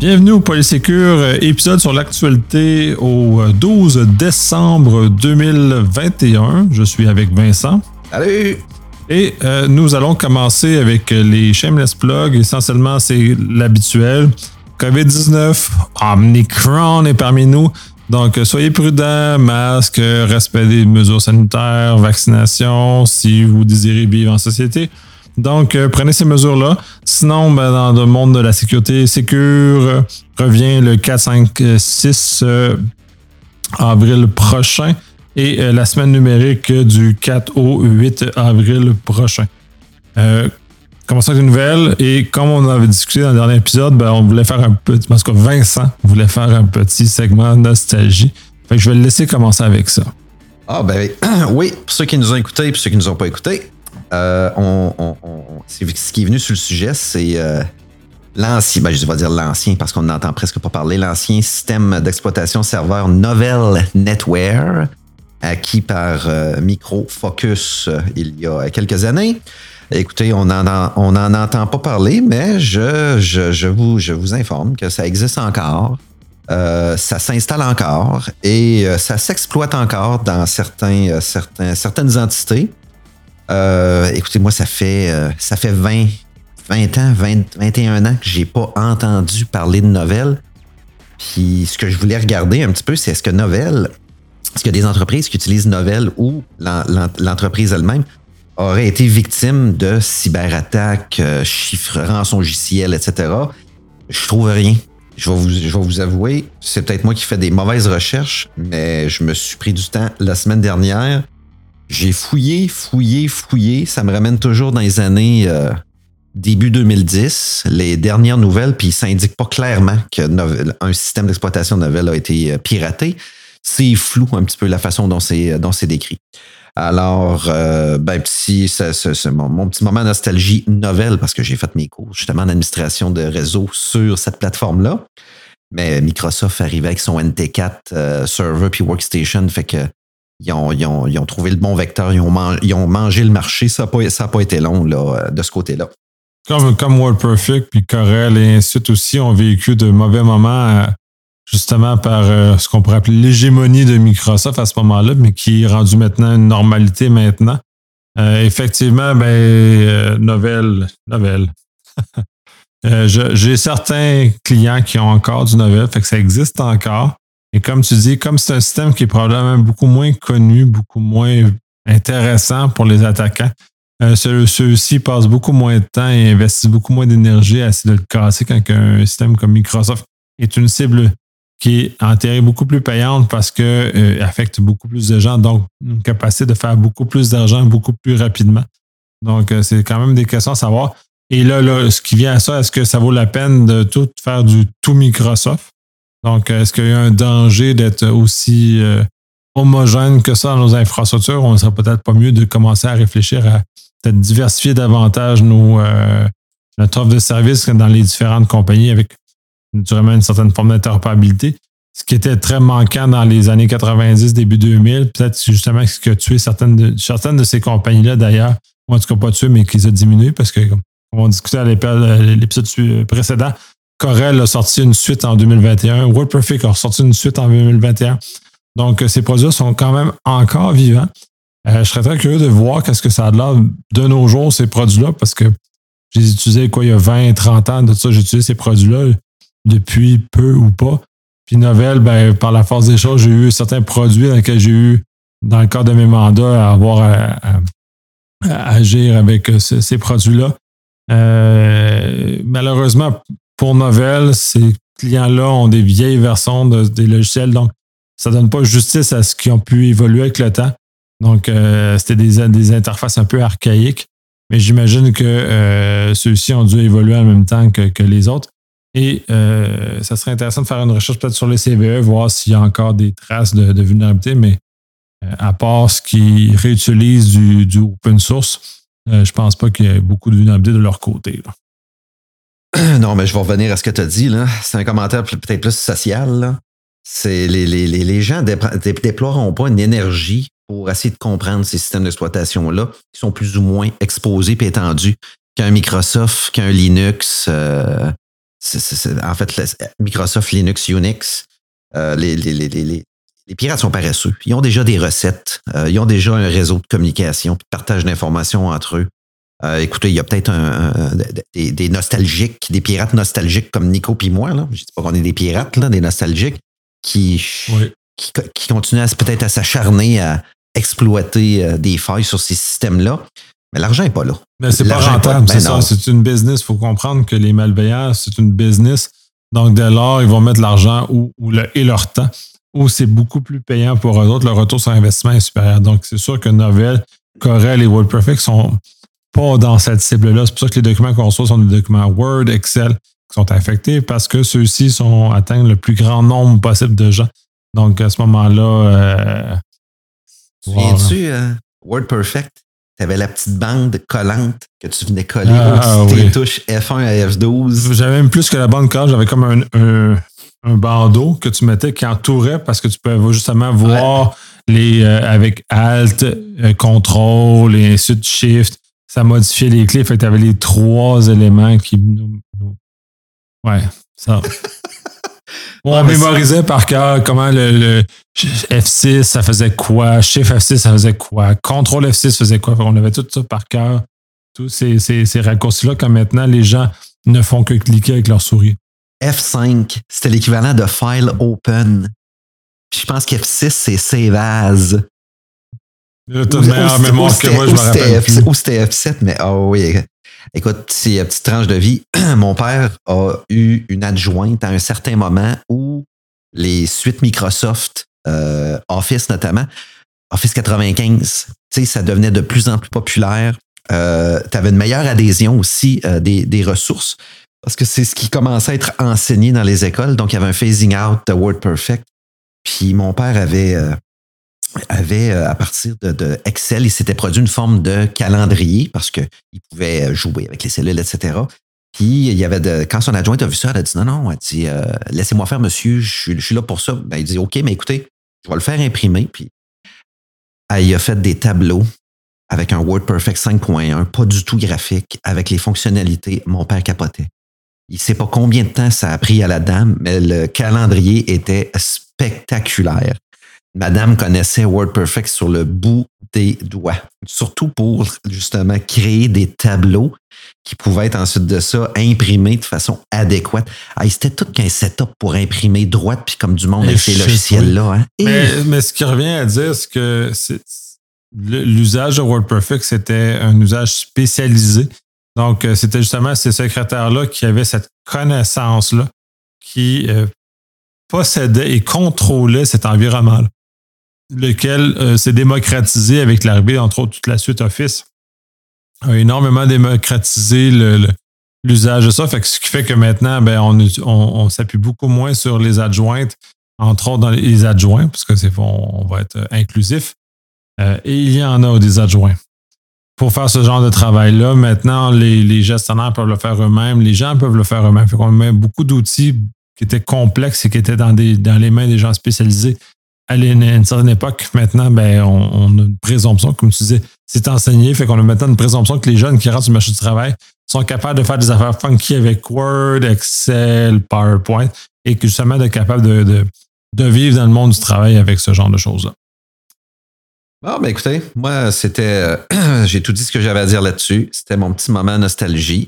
Bienvenue au Polysécure, épisode sur l'actualité au 12 décembre 2021. Je suis avec Vincent. Salut! Et nous allons commencer avec les shameless plugs. Essentiellement, c'est l'habituel. COVID-19, Omicron est parmi nous. Donc, soyez prudents, masque, respect des mesures sanitaires, vaccination, si vous désirez vivre en société. Donc, prenez ces mesures-là. Sinon, dans le monde de la sécurité, Sécure revient le 4, 5, 6 avril prochain et la semaine numérique du 4 au 8 avril prochain. Commençons avec une nouvelle et comme on avait discuté dans le dernier épisode, on voulait faire un petit... Parce que Vincent voulait faire un petit segment nostalgie. Fait que je vais le laisser commencer avec ça. Ah ben oui, pour ceux qui nous ont écoutés et pour ceux qui nous ont pas écoutés, ce qui est venu sur le sujet, c'est l'ancien, je vais dire l'ancien parce qu'on n'entend presque pas parler, l'ancien système d'exploitation serveur Novell NetWare, acquis par Micro Focus il y a quelques années. Écoutez, on n'en entend pas parler, mais je vous informe que ça existe encore. Ça s'installe encore et ça s'exploite encore dans certaines entités. Écoutez, moi, ça fait 20 ans, 21 ans que j'ai pas entendu parler de Novell. Puis ce que je voulais regarder un petit peu, c'est est-ce qu'il y a des entreprises qui utilisent Novell ou l'entreprise elle-même aurait été victime de cyberattaques, rançongiciels, etc. Je trouve rien. Je vais vous avouer, c'est peut-être moi qui fais des mauvaises recherches, mais je me suis pris du temps la semaine dernière. J'ai fouillé. Ça me ramène toujours dans les années début 2010, les dernières nouvelles, puis ça indique pas clairement qu'un système d'exploitation Novell a été piraté. C'est flou un petit peu la façon dont c'est décrit. Alors, mon petit moment nostalgie Novell, parce que j'ai fait mes cours justement en administration de réseau sur cette plateforme-là. Mais Microsoft arrivait avec son NT4 server puis workstation, fait que ils ont trouvé le bon vecteur, ils ont mangé le marché. Ça n'a pas été long là, de ce côté-là. Comme WordPerfect puis Corel et ainsi de suite aussi ont vécu de mauvais moments justement par ce qu'on pourrait appeler l'hégémonie de Microsoft à ce moment-là, mais qui est rendu maintenant une normalité maintenant. Effectivement, Novell. J'ai certains clients qui ont encore du Novell, fait que ça existe encore. Et comme tu dis, comme c'est un système qui est probablement beaucoup moins connu, beaucoup moins intéressant pour les attaquants, ceux-ci passent beaucoup moins de temps et investissent beaucoup moins d'énergie à essayer de le casser quand un système comme Microsoft est une cible qui est en théorie beaucoup plus payante parce qu'elle affecte beaucoup plus de gens, donc une capacité de faire beaucoup plus d'argent beaucoup plus rapidement. Donc, c'est quand même des questions à savoir. Et là, ce qui vient à ça, est-ce que ça vaut la peine de tout faire du tout Microsoft? Donc, est-ce qu'il y a un danger d'être aussi homogène que ça dans nos infrastructures? On ne serait peut-être pas mieux de commencer à réfléchir à peut-être diversifier davantage notre offre de services dans les différentes compagnies avec naturellement une certaine forme d'interopérabilité. Ce qui était très manquant dans les années 90, début 2000, peut-être justement ce qui a tué certaines de ces compagnies-là d'ailleurs, ou en tout cas pas tué, mais qui les a diminuées parce que, comme on discutait à l'épisode précédent, Corel a sorti une suite en 2021. WordPerfect a sorti une suite en 2021. Donc, ces produits sont quand même encore vivants. Je serais très curieux de voir qu'est-ce que ça a de l'air de nos jours, ces produits-là, parce que je les utilisais il y a 20, 30 ans de ça, j'ai utilisé ces produits-là depuis peu ou pas. Puis Novell, par la force des choses, j'ai eu certains produits dans lesquels j'ai eu, dans le cadre de mes mandats, à avoir à agir avec ces produits-là. Malheureusement, pour Novell, ces clients-là ont des vieilles versions des logiciels, donc ça ne donne pas justice à ce qui ont pu évoluer avec le temps. Donc, c'était des interfaces un peu archaïques, mais j'imagine que ceux-ci ont dû évoluer en même temps que les autres. Et ça serait intéressant de faire une recherche peut-être sur les CVE, voir s'il y a encore des traces de vulnérabilité, mais à part ce qui réutilise du open source, je pense pas qu'il y ait beaucoup de vulnérabilité de leur côté. Là. Non, mais je vais revenir à ce que tu as dit. Là. C'est un commentaire peut-être plus social. Là. C'est les gens déploieront pas une énergie pour essayer de comprendre ces systèmes d'exploitation-là qui sont plus ou moins exposés et étendus qu'un Microsoft, qu'un Linux. En fait, Microsoft Linux, Unix, les pirates sont paresseux. Ils ont déjà des recettes, ils ont déjà un réseau de communication, de partage d'informations entre eux. Écoutez, il y a peut-être des nostalgiques, des pirates nostalgiques comme Nico puis moi. Là. Je ne dis pas qu'on est des pirates, là, des nostalgiques qui continuent peut-être à s'acharner à exploiter des failles sur ces systèmes-là. Mais l'argent n'est pas là. Mais c'est pas rentable, c'est ça. C'est une business. Il faut comprendre que les malveillants, c'est une business. Donc, dès lors, ils vont mettre l'argent et leur temps où c'est beaucoup plus payant pour eux autres. Le retour sur investissement est supérieur. Donc, c'est sûr que Novell, Corel et WordPerfect sont pas dans cette cible-là. C'est pour ça que les documents qu'on reçoit sont des documents Word, Excel qui sont affectés parce que ceux-ci atteignent le plus grand nombre possible de gens. Donc, à ce moment-là... Tu viens-tu, WordPerfect, tu avais la petite bande collante que tu venais coller au-dessus des touches F1 à F12. J'avais même plus que la bande collante. J'avais comme un bandeau que tu mettais qui entourait parce que tu pouvais justement voir avec Alt, Contrôle et ensuite Shift. Ça modifiait les clés. Fait que tu avais les 3 éléments qui nous... Ouais, ça. On mémorisait par cœur comment le F6, ça faisait quoi, Shift F6, ça faisait quoi, Contrôle F6 faisait quoi. On avait tout ça par cœur, tous ces raccourcis-là, comme maintenant, les gens ne font que cliquer avec leur souris. F5, c'était l'équivalent de File Open. Puis je pense qu'F6, c'est Save As. Tu as une meilleure mémoire que moi, je me rappelle plus. Ou c'était F7, mais oui. Écoute, c'est une petite tranche de vie. Mon père a eu une adjointe à un certain moment où les suites Microsoft, Office notamment, Office 95, ça devenait de plus en plus populaire. Tu avais une meilleure adhésion aussi des ressources parce que c'est ce qui commençait à être enseigné dans les écoles. Donc, il y avait un phasing out de WordPerfect. Puis, mon père avait à partir de Excel, il s'était produit une forme de calendrier parce qu'il pouvait jouer avec les cellules, etc. Puis, il y avait quand son adjointe a vu ça, elle a dit non, elle dit laissez-moi faire, monsieur, je suis là pour ça. Ben, il dit OK, mais écoutez, je vais le faire imprimer. Puis, il a fait des tableaux avec un WordPerfect 5.1, pas du tout graphique, avec les fonctionnalités. Mon père capotait. Il ne sait pas combien de temps ça a pris à la dame, mais le calendrier était spectaculaire. Madame connaissait WordPerfect sur le bout des doigts, surtout pour justement créer des tableaux qui pouvaient être ensuite de ça imprimés de façon adéquate. C'était tout qu'un setup pour imprimer droite puis comme du monde avec ces logiciels-là. Hein? Mais ce qui revient à dire, c'est que l'usage de WordPerfect, c'était un usage spécialisé. Donc, c'était justement ces secrétaires-là qui avaient cette connaissance-là, qui possédaient et contrôlaient cet environnement-là, lequel s'est démocratisé avec l'arrivée, entre autres, toute la suite Office, a énormément démocratisé l'usage de ça. Ce qui fait que maintenant, on s'appuie beaucoup moins sur les adjointes, entre autres dans les adjoints, parce que on va être inclusif. Et il y en a des adjoints. Pour faire ce genre de travail-là, maintenant, les gestionnaires peuvent le faire eux-mêmes, les gens peuvent le faire eux-mêmes. Fait qu'on met beaucoup d'outils qui étaient complexes et qui étaient dans les mains des gens spécialisés. À une certaine époque, maintenant, on a une présomption, comme tu disais, c'est enseigné, fait qu'on a maintenant une présomption que les jeunes qui rentrent sur le marché du travail sont capables de faire des affaires funky avec Word, Excel, PowerPoint, et que justement d'être capables de vivre dans le monde du travail avec ce genre de choses-là. Bon, écoutez, moi, c'était... j'ai tout dit ce que j'avais à dire là-dessus. C'était mon petit moment nostalgie.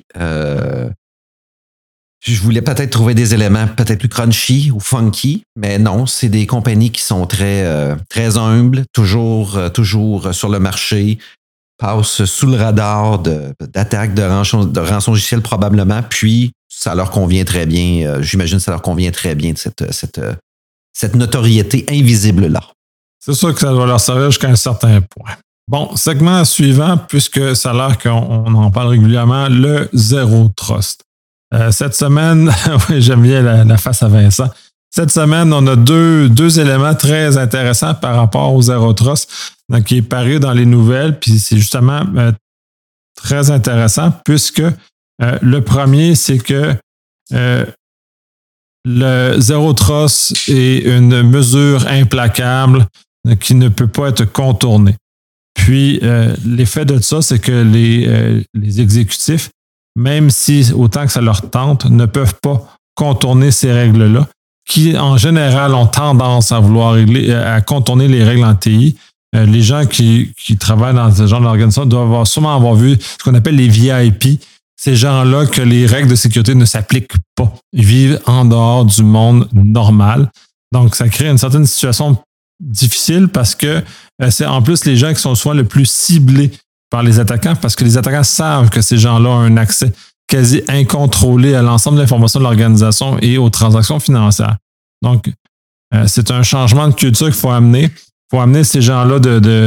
Je voulais peut-être trouver des éléments peut-être plus crunchy ou funky, mais non, c'est des compagnies qui sont très, très humbles, toujours sur le marché, passent sous le radar d'attaques de rançongiciel probablement, puis ça leur convient très bien. J'imagine que ça leur convient très bien de cette notoriété invisible-là. C'est sûr que ça doit leur servir jusqu'à un certain point. Bon, segment suivant, puisque ça a l'air qu'on en parle régulièrement, le Zero Trust. Cette semaine, oui, j'aime bien la face à Vincent. Cette semaine, on a deux éléments très intéressants par rapport au Zero Trust, donc, qui est paru dans les nouvelles, puis c'est justement très intéressant puisque le premier, c'est que le Zero Trust est une mesure implacable qui ne peut pas être contournée. Puis, l'effet de ça, c'est que les exécutifs même si autant que ça leur tente, ne peuvent pas contourner ces règles-là, qui en général ont tendance à vouloir à contourner les règles en TI. Les gens qui travaillent dans ce genre d'organisation doivent sûrement avoir vu ce qu'on appelle les VIP. Ces gens-là que les règles de sécurité ne s'appliquent pas. Ils vivent en dehors du monde normal. Donc, ça crée une certaine situation difficile parce que c'est en plus les gens qui sont souvent le plus ciblés par les attaquants parce que les attaquants savent que ces gens-là ont un accès quasi incontrôlé à l'ensemble de l'information de l'organisation et aux transactions financières. Donc, c'est un changement de culture qu'il faut amener. Il faut amener ces gens-là,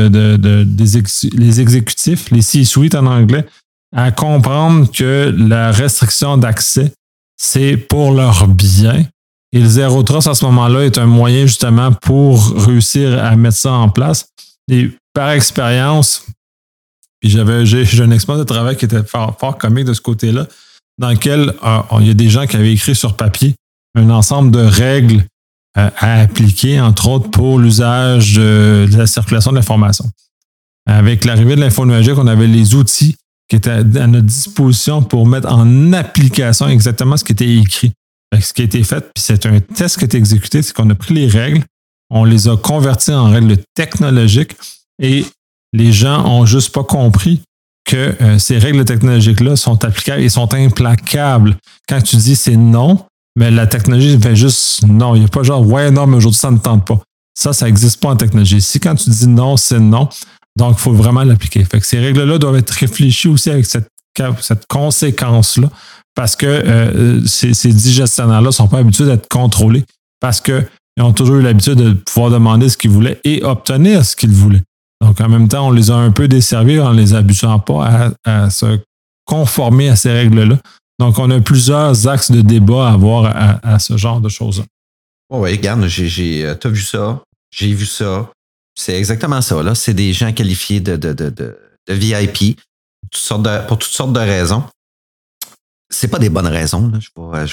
les exécutifs, les C-suite en anglais, à comprendre que la restriction d'accès, c'est pour leur bien. Et le Zero Trust, à ce moment-là, est un moyen justement pour réussir à mettre ça en place. Et par expérience, puis j'ai une expérience de travail qui était fort comique de ce côté-là, dans lequel il y a des gens qui avaient écrit sur papier un ensemble de règles à appliquer, entre autres pour l'usage de la circulation de l'information. Avec l'arrivée de l'info numérique, on avait les outils qui étaient à notre disposition pour mettre en application exactement ce qui était écrit. Ce qui a été fait, puis c'est un test qui a été exécuté, c'est qu'on a pris les règles, on les a converties en règles technologiques et les gens n'ont juste pas compris que ces règles technologiques-là sont applicables et sont implacables. Quand tu dis c'est non, mais la technologie fait juste non. Il n'y a pas genre ouais, non, mais aujourd'hui, ça ne tente pas. Ça n'existe pas en technologie. Si quand tu dis non, c'est non, donc il faut vraiment l'appliquer. Fait que ces règles-là doivent être réfléchies aussi avec cette conséquence-là. Parce que ces gestionnaires-là ne sont pas habitués d'être contrôlés parce qu'ils ont toujours eu l'habitude de pouvoir demander ce qu'ils voulaient et obtenir ce qu'ils voulaient. Donc, en même temps, on les a un peu desservis en ne les habituant pas à se conformer à ces règles-là. Donc, on a plusieurs axes de débat à avoir à ce genre de choses-là. Oui, regarde, t'as vu ça, j'ai vu ça. C'est exactement ça. Là. C'est des gens qualifiés de VIP pour toutes sortes de raisons. C'est pas des bonnes raisons. Là. Je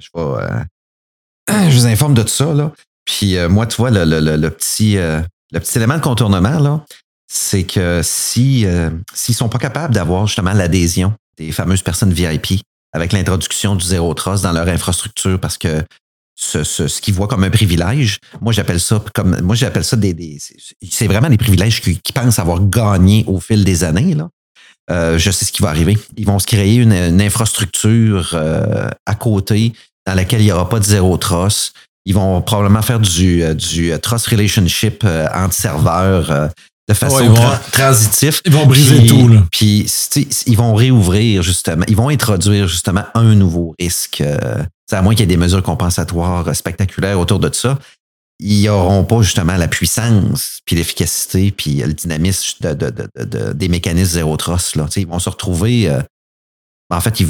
vous informe de tout ça. Là. Puis moi, tu vois, le petit élément de contournement, là, c'est que s'ils sont pas capables d'avoir justement l'adhésion des fameuses personnes VIP avec l'introduction du Zero Trust dans leur infrastructure, parce que ce qu'ils voient comme un privilège, moi j'appelle ça c'est vraiment des privilèges qu'ils pensent avoir gagné au fil des années, là. Je sais ce qui va arriver. Ils vont se créer une infrastructure à côté dans laquelle il n'y aura pas de Zero Trust. Ils vont probablement faire du Trust Relationship entre serveurs de façon transitive. Ils vont briser tout. Là. Puis ils vont réouvrir justement. Ils vont introduire justement un nouveau risque. À moins qu'il y ait des mesures compensatoires spectaculaires autour de ça. Ils n'auront pas justement la puissance, puis l'efficacité, puis le dynamisme des mécanismes Zero Trust. Là. Ils vont se retrouver... en fait,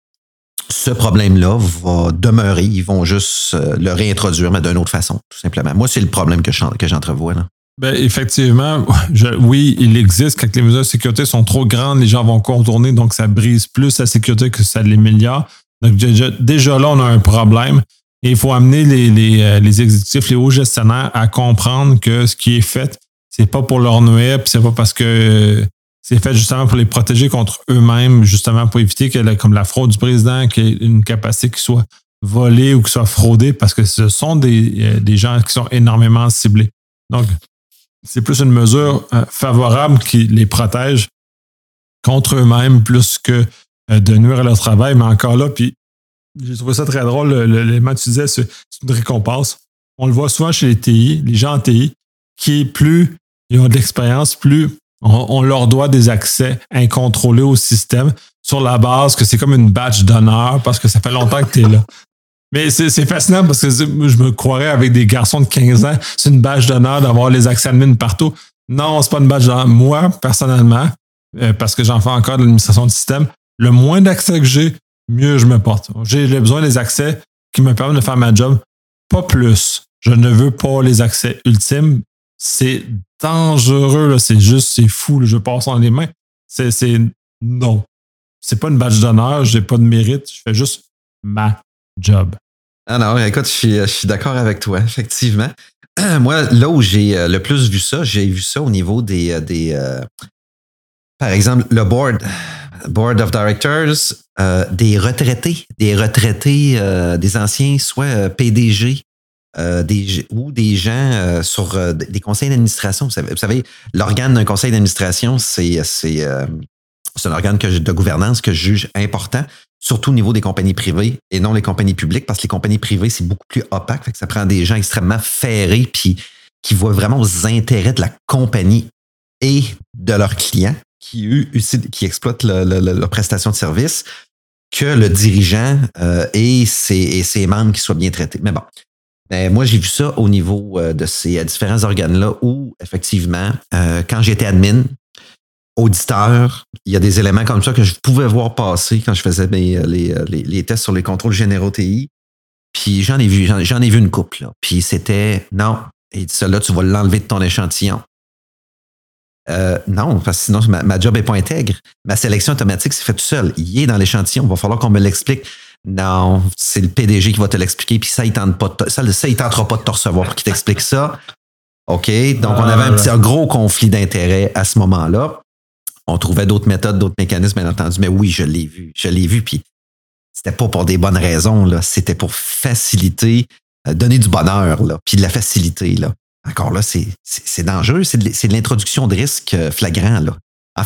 ce problème-là va demeurer. Ils vont juste le réintroduire, mais d'une autre façon, tout simplement. Moi, c'est le problème que j'entrevois. Là. Ben, effectivement, oui, il existe. Quand les mesures de sécurité sont trop grandes, les gens vont contourner, donc ça brise plus la sécurité que ça l'améliore. Donc, déjà là, on a un problème. Et il faut amener les exécutifs, les hauts gestionnaires à comprendre que ce qui est fait, c'est pas pour leur nuire, puis c'est pas parce que c'est fait justement pour les protéger contre eux-mêmes, justement pour éviter que, comme la fraude du président, qu'il y ait une capacité qui soit volée ou qui soit fraudée, parce que ce sont des gens qui sont énormément ciblés. Donc, c'est plus une mesure favorable qui les protège contre eux-mêmes plus que de nuire à leur travail. Mais encore là, puis j'ai trouvé ça très drôle, l'élément que tu disais, c'est une récompense. On le voit souvent chez les TI, les gens en TI, qui plus ils ont de l'expérience, plus on leur doit des accès incontrôlés au système sur la base que c'est comme une badge d'honneur parce que ça fait longtemps que tu es là. Mais c'est fascinant parce que je me croirais avec des garçons de 15 ans, c'est une badge d'honneur d'avoir les accès admin partout. Non, c'est pas une badge d'honneur. Moi, personnellement, parce que j'en fais encore de l'administration de système, le moins d'accès que j'ai, mieux je me porte. J'ai besoin des accès qui me permettent de faire ma job, pas plus. Je ne veux pas les accès ultimes. C'est dangereux, là. C'est fou, là. Je passe dans les mains. Non. C'est pas une badge d'honneur, j'ai pas de mérite, je fais juste ma job. Ah non, écoute, je suis d'accord avec toi, effectivement. Moi, là où j'ai le plus vu ça, j'ai vu ça au niveau des par exemple, le board of directors, des retraités, des anciens, soit PDG, ou des gens sur des conseils d'administration. Vous savez, l'organe d'un conseil d'administration, c'est un organe de gouvernance que je juge important, surtout au niveau des compagnies privées et non les compagnies publiques, parce que les compagnies privées, c'est beaucoup plus opaque. Fait que ça prend des gens extrêmement ferrés puis qui voient vraiment aux intérêts de la compagnie et de leurs clients qui exploitent leur prestation de service, que le dirigeant et ses membres qui soient bien traités. Mais bon, moi, j'ai vu ça au niveau de ces différents organes-là où, effectivement, quand j'étais admin, auditeur, il y a des éléments comme ça que je pouvais voir passer quand je faisais les tests sur les contrôles généraux TI. Puis j'en ai vu une couple. Là. Puis c'était, non, et ça-là, tu vas l'enlever de ton échantillon. Non, parce que sinon, ma job n'est pas intègre. Ma sélection automatique s'est faite tout seul. Il est dans l'échantillon. Il va falloir qu'on me l'explique. Non, c'est le PDG qui va te l'expliquer. Puis ça, il tentera pas de te recevoir pour qu'il t'explique ça. OK? Donc, on avait un gros conflit d'intérêts à ce moment-là. On trouvait d'autres méthodes, d'autres mécanismes, bien entendu. Mais oui, je l'ai vu. Puis c'était pas pour des bonnes raisons. Là. C'était pour faciliter, donner du bonheur, là, puis de la facilité. Là. Encore là, c'est dangereux. C'est de l'introduction de risque flagrant. Là. En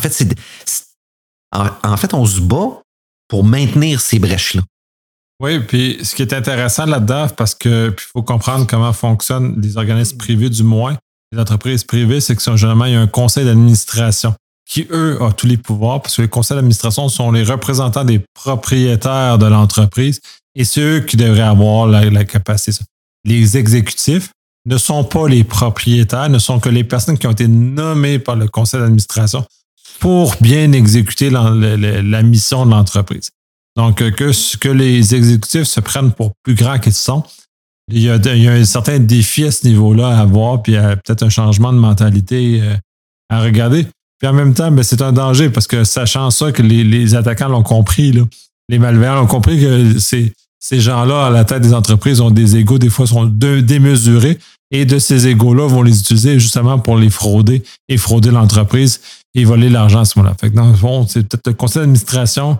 fait, on se bat pour maintenir ces brèches-là. Oui, puis ce qui est intéressant là-dedans, parce que il faut comprendre comment fonctionnent les organismes privés, du moins, les entreprises privées, c'est que généralement, il y a un conseil d'administration qui, eux, a tous les pouvoirs, parce que les conseils d'administration sont les représentants des propriétaires de l'entreprise et c'est eux qui devraient avoir la capacité. Les exécutifs ne sont pas les propriétaires, ne sont que les personnes qui ont été nommées par le conseil d'administration pour bien exécuter la mission de l'entreprise. Donc, que les exécutifs se prennent pour plus grands qu'ils sont, il y a un certain défi à ce niveau-là à avoir, puis peut-être un changement de mentalité à regarder. Puis en même temps, c'est un danger parce que sachant ça, que les attaquants l'ont compris, là, les malveillants l'ont compris que ces gens-là, à la tête des entreprises, ont des égos, des fois, sont démesurés. Et de ces égos-là, vont les utiliser justement pour les frauder et frauder l'entreprise et voler l'argent à ce moment-là. Fait que dans le fond, c'est peut-être le conseil d'administration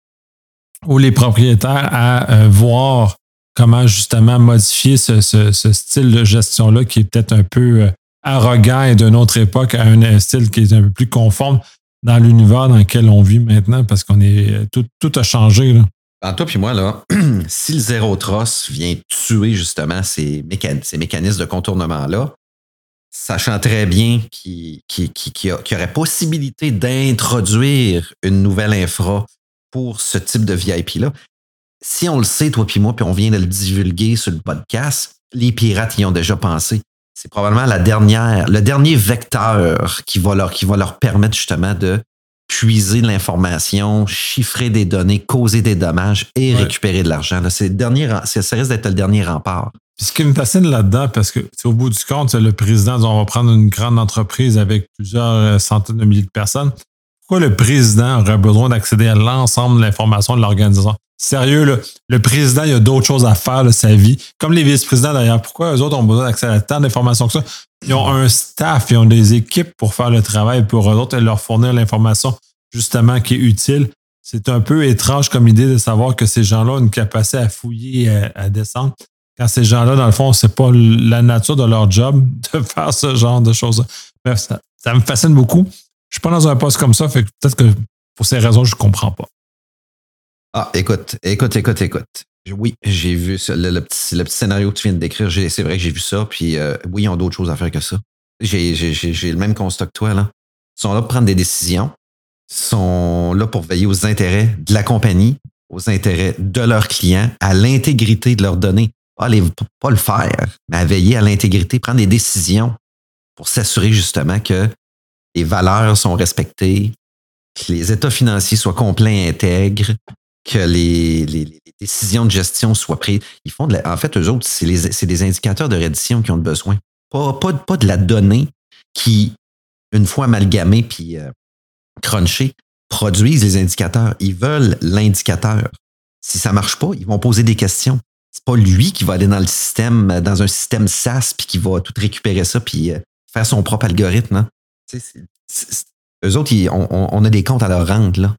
ou les propriétaires à voir comment justement modifier ce style de gestion-là qui est peut-être un peu arrogant et d'une autre époque à un style qui est un peu plus conforme dans l'univers dans lequel on vit maintenant parce qu'on est tout a changé. Là. En toi puis moi, là, si le Zero Trust vient tuer justement ces mécanismes de contournement-là, sachant très bien qu'il y aurait possibilité d'introduire une nouvelle infra pour ce type de VIP-là, si on le sait, toi puis moi, puis on vient de le divulguer sur le podcast, les pirates y ont déjà pensé. C'est probablement le dernier vecteur qui va leur permettre justement de puiser de l'information, chiffrer des données, causer des dommages et récupérer de l'argent. Là, ça risque d'être le dernier rempart. Puis ce qui me fascine là-dedans, parce que au bout du compte, le président, on va prendre une grande entreprise avec plusieurs centaines de milliers de personnes. Pourquoi le président aurait besoin d'accéder à l'ensemble de l'information de l'organisation? Sérieux, là, le président, il a d'autres choses à faire de sa vie. Comme les vice-présidents d'ailleurs. Pourquoi eux autres ont besoin d'accéder à tant d'informations que ça? Ils ont un staff, ils ont des équipes pour faire le travail pour eux autres et leur fournir l'information justement qui est utile. C'est un peu étrange comme idée de savoir que ces gens-là ont une capacité à fouiller, à descendre. Quand ces gens-là, dans le fond, c'est pas la nature de leur job de faire ce genre de choses. Bref, ça me fascine beaucoup. Je suis pas dans un poste comme ça, fait que peut-être que pour ces raisons, je comprends pas. Ah, écoute. Oui, j'ai vu ça. Le petit scénario que tu viens de décrire, c'est vrai que j'ai vu ça. Puis oui, ils ont d'autres choses à faire que ça. J'ai le même constat que toi, là. Ils sont là pour prendre des décisions. Ils sont là pour veiller aux intérêts de la compagnie, aux intérêts de leurs clients, à l'intégrité de leurs données. Pas le faire, mais à veiller à l'intégrité, prendre des décisions pour s'assurer justement que les valeurs sont respectées, que les états financiers soient complets et intègres, que les décisions de gestion soient prises. Ils font en fait, eux autres, c'est des indicateurs de reddition qui ont besoin. Pas de la donnée qui, une fois amalgamée puis crunchée, produisent les indicateurs. Ils veulent l'indicateur. Si ça marche pas, ils vont poser des questions. C'est pas lui qui va aller dans le système, dans un système SaaS, puis qui va tout récupérer ça, puis faire son propre algorithme. Hein. Eux autres, on a des comptes à leur rendre, là.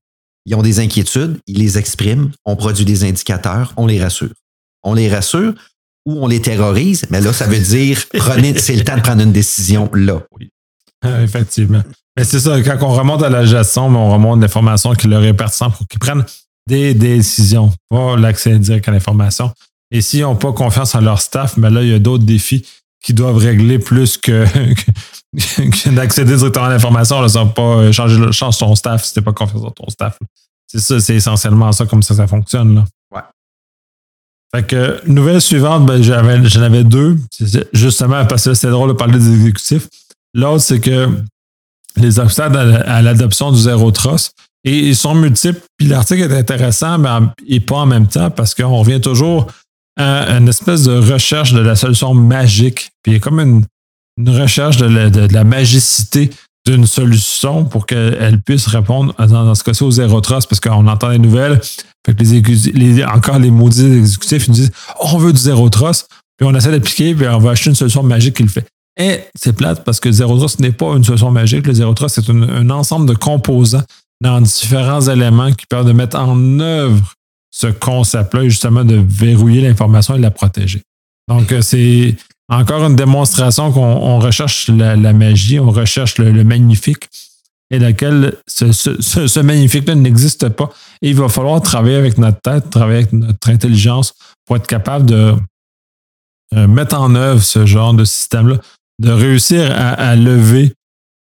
ils ont des inquiétudes, ils les expriment, on produit des indicateurs, on les rassure. On les rassure ou on les terrorise, mais là, ça veut dire c'est le temps de prendre une décision là. Oui. Effectivement. Mais c'est ça, quand on remonte à la gestion, on remonte l'information qui leur est pertinente pour qu'ils prennent des décisions, pas l'accès direct à l'information. Et s'ils n'ont pas confiance en leur staff, mais là, il y a d'autres défis qui doivent régler plus que d'accéder directement à l'information. Là, ça va pas change ton staff si tu n'as pas confiance en ton staff. C'est ça, c'est essentiellement ça, comme ça fonctionne. Là. Ouais. Fait que, nouvelle suivante, j'en avais deux. Justement, parce que c'était drôle de parler des exécutifs. L'autre, c'est que les obstacles à l'adoption du Zero Trust, et ils sont multiples. Puis l'article est intéressant, mais et pas en même temps, parce qu'on revient toujours à une espèce de recherche de la solution magique. Puis il y a comme une recherche de la magicité d'une solution pour qu'elle puisse répondre, dans ce cas-ci, au Zero Trust, parce qu'on entend les nouvelles. Fait que encore les maudits exécutifs, ils nous disent on veut du Zero Trust, puis on essaie d'appliquer, puis on va acheter une solution magique qui le fait. Et c'est plate parce que le Zero Trust n'est pas une solution magique. Le Zero Trust, c'est un ensemble de composants dans différents éléments qui permettent de mettre en œuvre ce concept-là et justement de verrouiller l'information et de la protéger. Donc, c'est encore une démonstration qu'on recherche la magie, on recherche le magnifique et laquelle ce magnifique-là n'existe pas. Et il va falloir travailler avec notre tête, travailler avec notre intelligence pour être capable de mettre en œuvre ce genre de système-là, de réussir à lever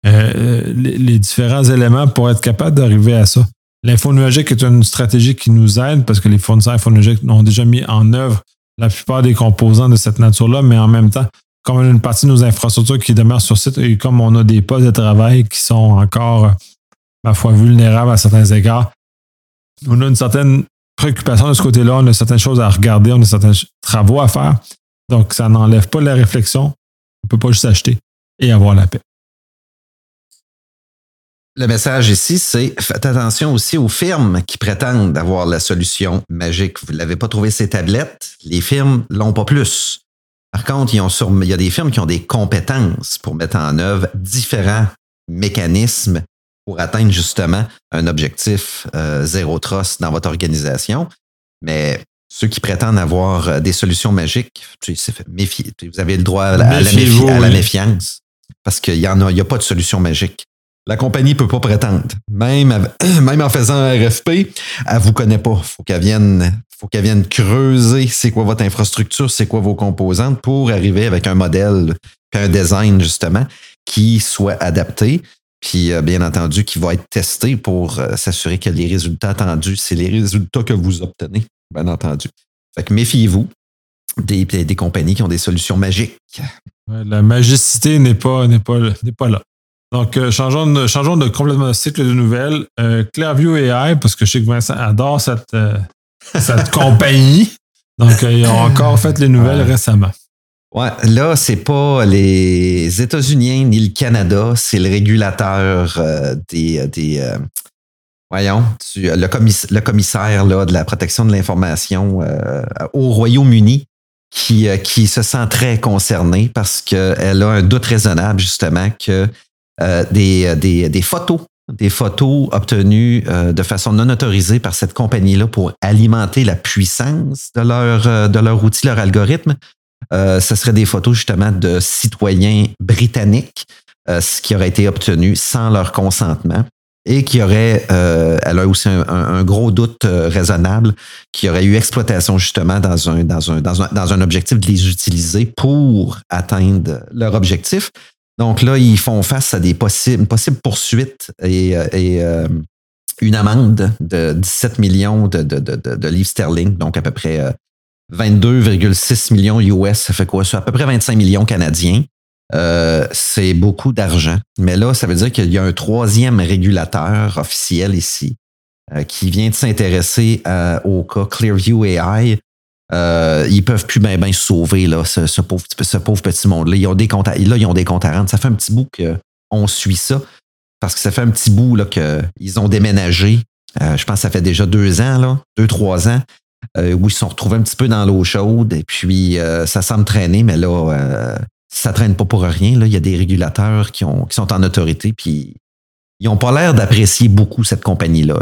les différents éléments pour être capable d'arriver à ça. L'info numérique est une stratégie qui nous aide parce que les fournisseurs infonumériques ont déjà mis en œuvre la plupart des composants de cette nature-là, mais en même temps, comme on a une partie de nos infrastructures qui demeurent sur site et comme on a des postes de travail qui sont encore, ma foi, vulnérables à certains égards, on a une certaine préoccupation de ce côté-là, on a certaines choses à regarder, on a certains travaux à faire. Donc, ça n'enlève pas la réflexion. On ne peut pas juste acheter et avoir la paix. Le message ici, c'est faites attention aussi aux firmes qui prétendent avoir la solution magique. Vous ne l'avez pas trouvé ces tablettes, les firmes ne l'ont pas plus. Par contre, il y a des firmes qui ont des compétences pour mettre en œuvre différents mécanismes pour atteindre justement un objectif Zero Trust dans votre organisation. Mais ceux qui prétendent avoir des solutions magiques, vous avez le droit à la méfiance parce qu'il n'y a pas de solution magique. La compagnie ne peut pas prétendre. Même en faisant un RFP, elle ne vous connaît pas. Il faut qu'elle vienne creuser c'est quoi votre infrastructure, c'est quoi vos composantes pour arriver avec un modèle puis un design, justement, qui soit adapté. Puis, bien entendu, qui va être testé pour s'assurer que les résultats attendus, c'est les résultats que vous obtenez, bien entendu. Fait que méfiez-vous des compagnies qui ont des solutions magiques. Ouais, la magicité n'est pas là. Donc, changeons de complètement de cycle de nouvelles. Clearview AI, parce que je sais que Vincent adore cette compagnie. Donc, ils ont encore fait les nouvelles récemment. Ouais, là, c'est pas les États-Unis ni le Canada, c'est le régulateur le commissaire là, de la protection de l'information au Royaume-Uni qui se sent très concerné parce qu'elle a un doute raisonnable, justement, que des photos obtenues de façon non autorisée par cette compagnie-là pour alimenter la puissance de leur outil, leur algorithme. Ce serait des photos justement de citoyens britanniques, ce qui aurait été obtenu sans leur consentement et elle a aussi un gros doute raisonnable qu'il y aurait eu exploitation justement dans un objectif de les utiliser pour atteindre leur objectif. Donc là, ils font face à une possible poursuite et une amende de 17 millions de livres sterling, donc à peu près 22,6 millions US, ça fait quoi ça? À peu près 25 millions canadiens. C'est beaucoup d'argent. Mais là, ça veut dire qu'il y a un troisième régulateur officiel ici qui vient de s'intéresser au cas Clearview AI. Ils peuvent plus bien sauver là, ce pauvre petit monde-là. Ils ont des comptes à rendre. Ça fait un petit bout qu'on suit ça. Parce que ça fait un petit bout là, qu'ils ont déménagé. Je pense que ça fait déjà 2-3 ans, où ils se sont retrouvés un petit peu dans l'eau chaude. Et puis, ça semble traîner, mais là, ça traîne pas pour rien. Là. Il y a des régulateurs qui sont en autorité. Puis, ils n'ont pas l'air d'apprécier beaucoup cette compagnie-là. Là.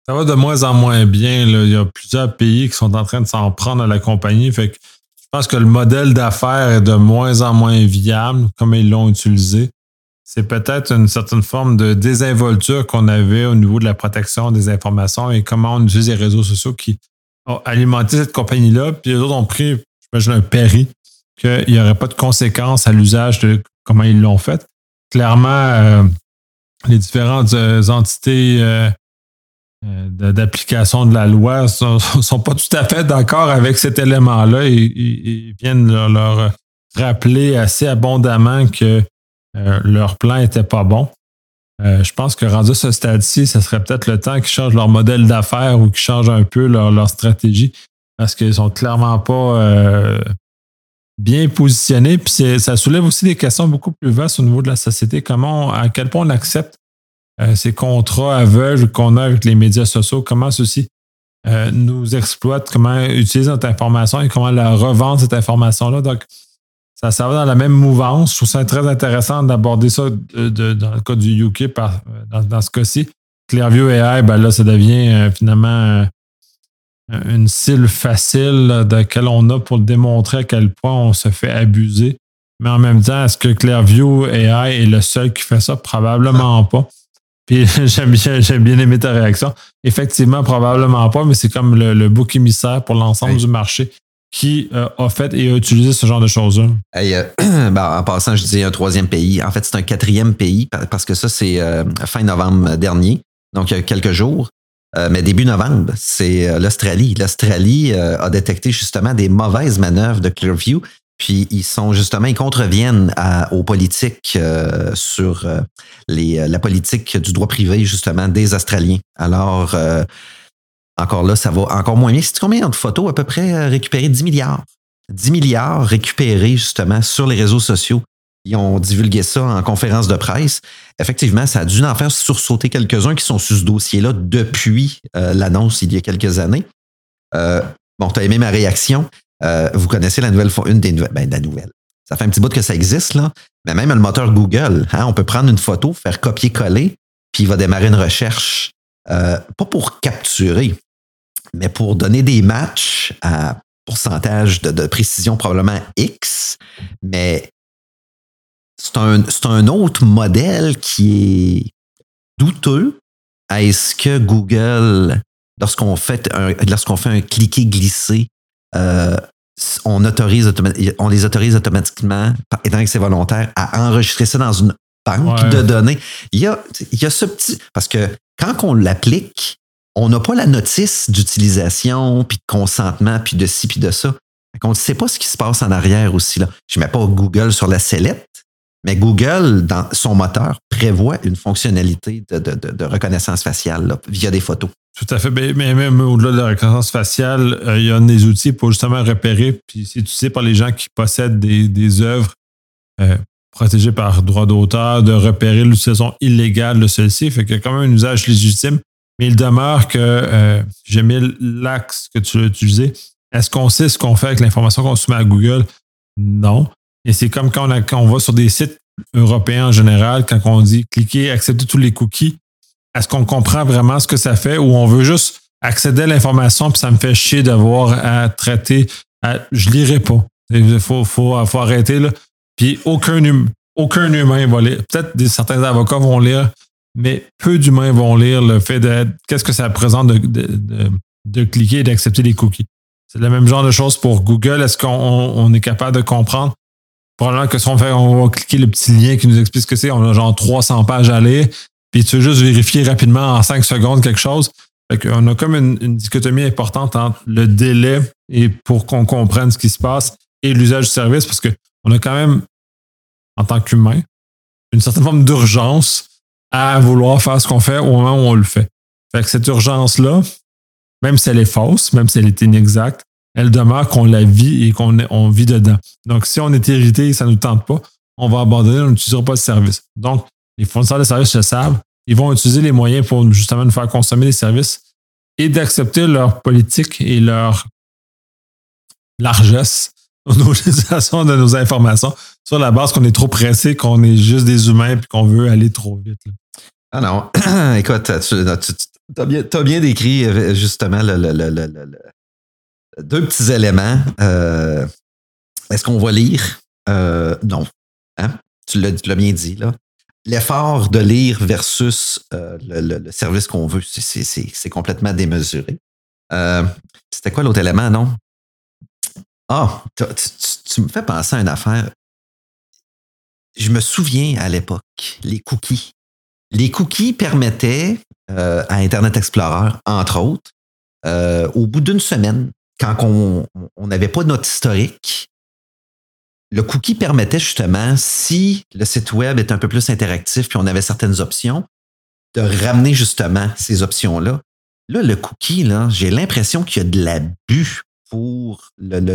Ça va de moins en moins bien. Là. Il y a plusieurs pays qui sont en train de s'en prendre à la compagnie. Fait que je pense que le modèle d'affaires est de moins en moins viable, comme ils l'ont utilisé. C'est peut-être une certaine forme de désinvolture qu'on avait au niveau de la protection des informations et comment on utilise les réseaux sociaux qui ont alimenté cette compagnie-là. Puis les autres ont pris, j'imagine, un pari qu'il n'y aurait pas de conséquences à l'usage de comment ils l'ont fait. Clairement, les différentes entités d'application de la loi ne sont pas tout à fait d'accord avec cet élément-là et ils viennent leur rappeler assez abondamment que leur plan n'était pas bon. Je pense que rendu à ce stade-ci, ce serait peut-être le temps qu'ils changent leur modèle d'affaires ou qu'ils changent un peu leur stratégie parce qu'ils sont clairement pas bien positionnés. Puis ça soulève aussi des questions beaucoup plus vastes au niveau de la société. À quel point on accepte ces contrats aveugles qu'on a avec les médias sociaux, comment ceux-ci nous exploitent, comment utiliser notre information et comment la revendre, cette information-là. Donc, ça va dans la même mouvance. Je trouve ça très intéressant d'aborder ça dans le cas du UK, dans ce cas-ci. Clearview AI, ben là, ça devient finalement une cible facile de laquelle on a pour démontrer à quel point on se fait abuser. Mais en même temps, est-ce que Clearview AI est le seul qui fait ça? Probablement pas. Puis j'ai bien aimé ta réaction. Effectivement, probablement pas, mais c'est comme le bouc émissaire pour l'ensemble du marché qui a fait et a utilisé ce genre de choses-là. Hey, en passant, je dis un troisième pays. En fait, c'est un quatrième pays parce que ça, c'est fin novembre dernier, donc il y a quelques jours. Mais début novembre, c'est l'Australie. L'Australie a détecté justement des mauvaises manœuvres de Clearview. Puis ils contreviennent aux politiques sur la politique du droit privé, justement, des Australiens. Alors, encore là, ça va encore moins bien. C'est combien de photos à peu près récupérées? 10 milliards. 10 milliards récupérés, justement, sur les réseaux sociaux. Ils ont divulgué ça en conférence de presse. Effectivement, ça a dû en faire sursauter quelques-uns qui sont sur ce dossier-là depuis l'annonce il y a quelques années. Tu as aimé ma réaction. Vous connaissez la nouvelle, une des nouvelles. La nouvelle. Ça fait un petit bout que ça existe, là. Mais même le moteur Google, on peut prendre une photo, faire copier-coller, puis il va démarrer une recherche. Pas pour capturer, mais pour donner des matchs à pourcentage de précision probablement X. Mais c'est un autre modèle qui est douteux. Est-ce que Google, lorsqu'on fait un cliquer-glisser, on les autorise automatiquement, étant donné que c'est volontaire, à enregistrer ça dans une banque de données. Il y a ce petit... Parce que quand on l'applique, on n'a pas la notice d'utilisation, puis de consentement, puis de ci, puis de ça. On ne sait pas ce qui se passe en arrière aussi. Là. Je ne mets pas Google sur la sellette, mais Google, dans son moteur, prévoit une fonctionnalité de reconnaissance faciale là, via des photos. Tout à fait. Mais même au-delà de la reconnaissance faciale, il y a des outils pour justement repérer, puis c'est utilisé par les gens qui possèdent des œuvres protégées par droit d'auteur, de repérer l'utilisation illégale de celle-ci. Fait qu'il y a quand même un usage légitime, mais il demeure que j'ai mis l'axe que tu as utilisé. Est-ce qu'on sait ce qu'on fait avec l'information qu'on soumet à Google? Non. Et c'est comme quand on va sur des sites européens en général, quand on dit cliquer, accepter tous les cookies. Est-ce qu'on comprend vraiment ce que ça fait ou on veut juste accéder à l'information puis ça me fait chier d'avoir à traiter? Je lirai pas. Il faut arrêter. Là. Puis aucun humain va lire. Peut-être certains avocats vont lire, mais peu d'humains vont lire le fait de qu'est-ce que ça représente de cliquer et d'accepter les cookies. C'est le même genre de choses pour Google. Est-ce qu'on est capable de comprendre? Probablement que si on va cliquer le petit lien qui nous explique ce que c'est. On a genre 300 pages à lire. Puis tu veux juste vérifier rapidement en 5 secondes quelque chose. Fait qu'on a comme une dichotomie importante entre le délai et pour qu'on comprenne ce qui se passe et l'usage du service parce qu'on a quand même, en tant qu'humain, une certaine forme d'urgence à vouloir faire ce qu'on fait au moment où on le fait. Fait que cette urgence-là, même si elle est fausse, même si elle est inexacte, elle demeure qu'on la vit et qu'on vit dedans. Donc, si on est irrité et ça ne nous tente pas, on va abandonner, on n'utilisera pas le service. Donc, les fournisseurs de services le savent, ils vont utiliser les moyens pour justement nous faire consommer les services et d'accepter leur politique et leur largesse dans l'utilisation de nos informations sur la base qu'on est trop pressé, qu'on est juste des humains et qu'on veut aller trop vite. Là. Ah non, écoute, t'as bien décrit justement deux petits éléments. Est-ce qu'on va lire? Non. Hein? Tu l'as bien dit, là. L'effort de lire versus le service qu'on veut, c'est complètement démesuré. C'était quoi l'autre élément, non? Ah, tu me fais penser à une affaire. Je me souviens à l'époque, les cookies. Les cookies permettaient à Internet Explorer, entre autres, au bout d'une semaine, quand on n'avait pas notre historique, le cookie permettait justement, si le site web est un peu plus interactif puis on avait certaines options, de ramener justement ces options-là. Là, le cookie, là, j'ai l'impression qu'il y a de l'abus pour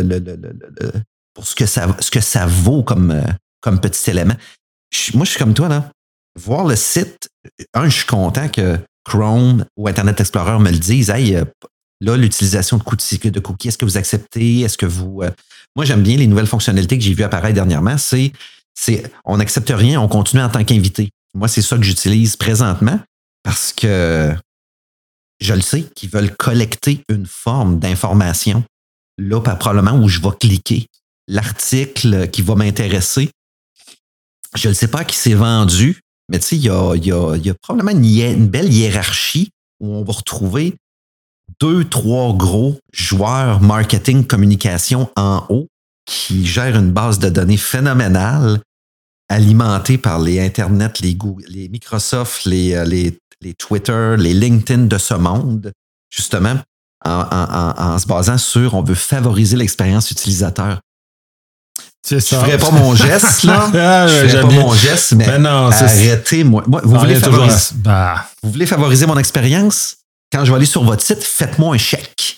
pour ce que ça vaut comme petit élément. Moi, je suis comme toi, là. Voir le site, je suis content que Chrome ou Internet Explorer me le disent. Hey, là, l'utilisation de cookies, est-ce que vous acceptez? Est-ce que vous. Moi, j'aime bien les nouvelles fonctionnalités que j'ai vues apparaître dernièrement. On n'accepte rien, on continue en tant qu'invité. Moi, c'est ça que j'utilise présentement parce que je le sais qu'ils veulent collecter une forme d'information. Là, probablement où je vais cliquer l'article qui va m'intéresser. Je ne sais pas à qui c'est vendu, mais tu sais, il y a probablement une belle hiérarchie où on va retrouver 2-3 gros joueurs marketing communication en haut qui gèrent une base de données phénoménale alimentée par les Internet, les Google, les Microsoft, les Twitter, les LinkedIn de ce monde, justement, en se basant sur on veut favoriser l'expérience utilisateur. C'est ça. Je ferais pas mon geste, là. Je ferais pas mon geste, mais non, arrêtez-moi. Vous voulez favoriser mon expérience? Quand je vais aller sur votre site, faites-moi un chèque.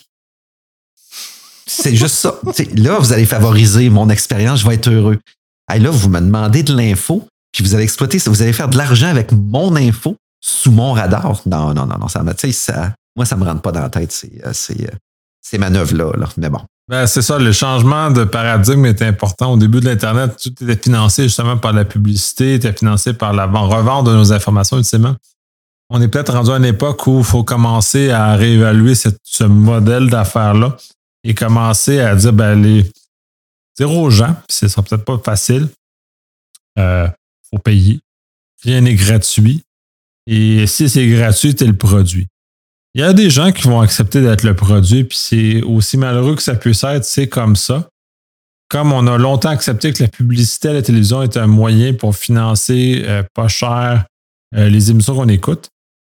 C'est juste ça. Là, vous allez favoriser mon expérience, je vais être heureux. Hey, là, vous me demandez de l'info, puis vous allez exploiter ça. Vous allez faire de l'argent avec mon info sous mon radar. Non, moi, ça me rentre pas dans la tête, ces manœuvres-là. Là. Mais bon. Ben, c'est ça, le changement de paradigme est important. Au début de l'Internet, tout était financé justement par la publicité, était financé par la revente de nos informations, ultimement. On est peut-être rendu à une époque où il faut commencer à réévaluer ce modèle d'affaires-là et commencer à dire, dire aux gens, puis ce sera peut-être pas facile, faut payer. Rien n'est gratuit. Et si c'est gratuit, c'est le produit. Il y a des gens qui vont accepter d'être le produit, puis c'est aussi malheureux que ça puisse être, c'est comme ça. Comme on a longtemps accepté que la publicité à la télévision est un moyen pour financer pas cher les émissions qu'on écoute,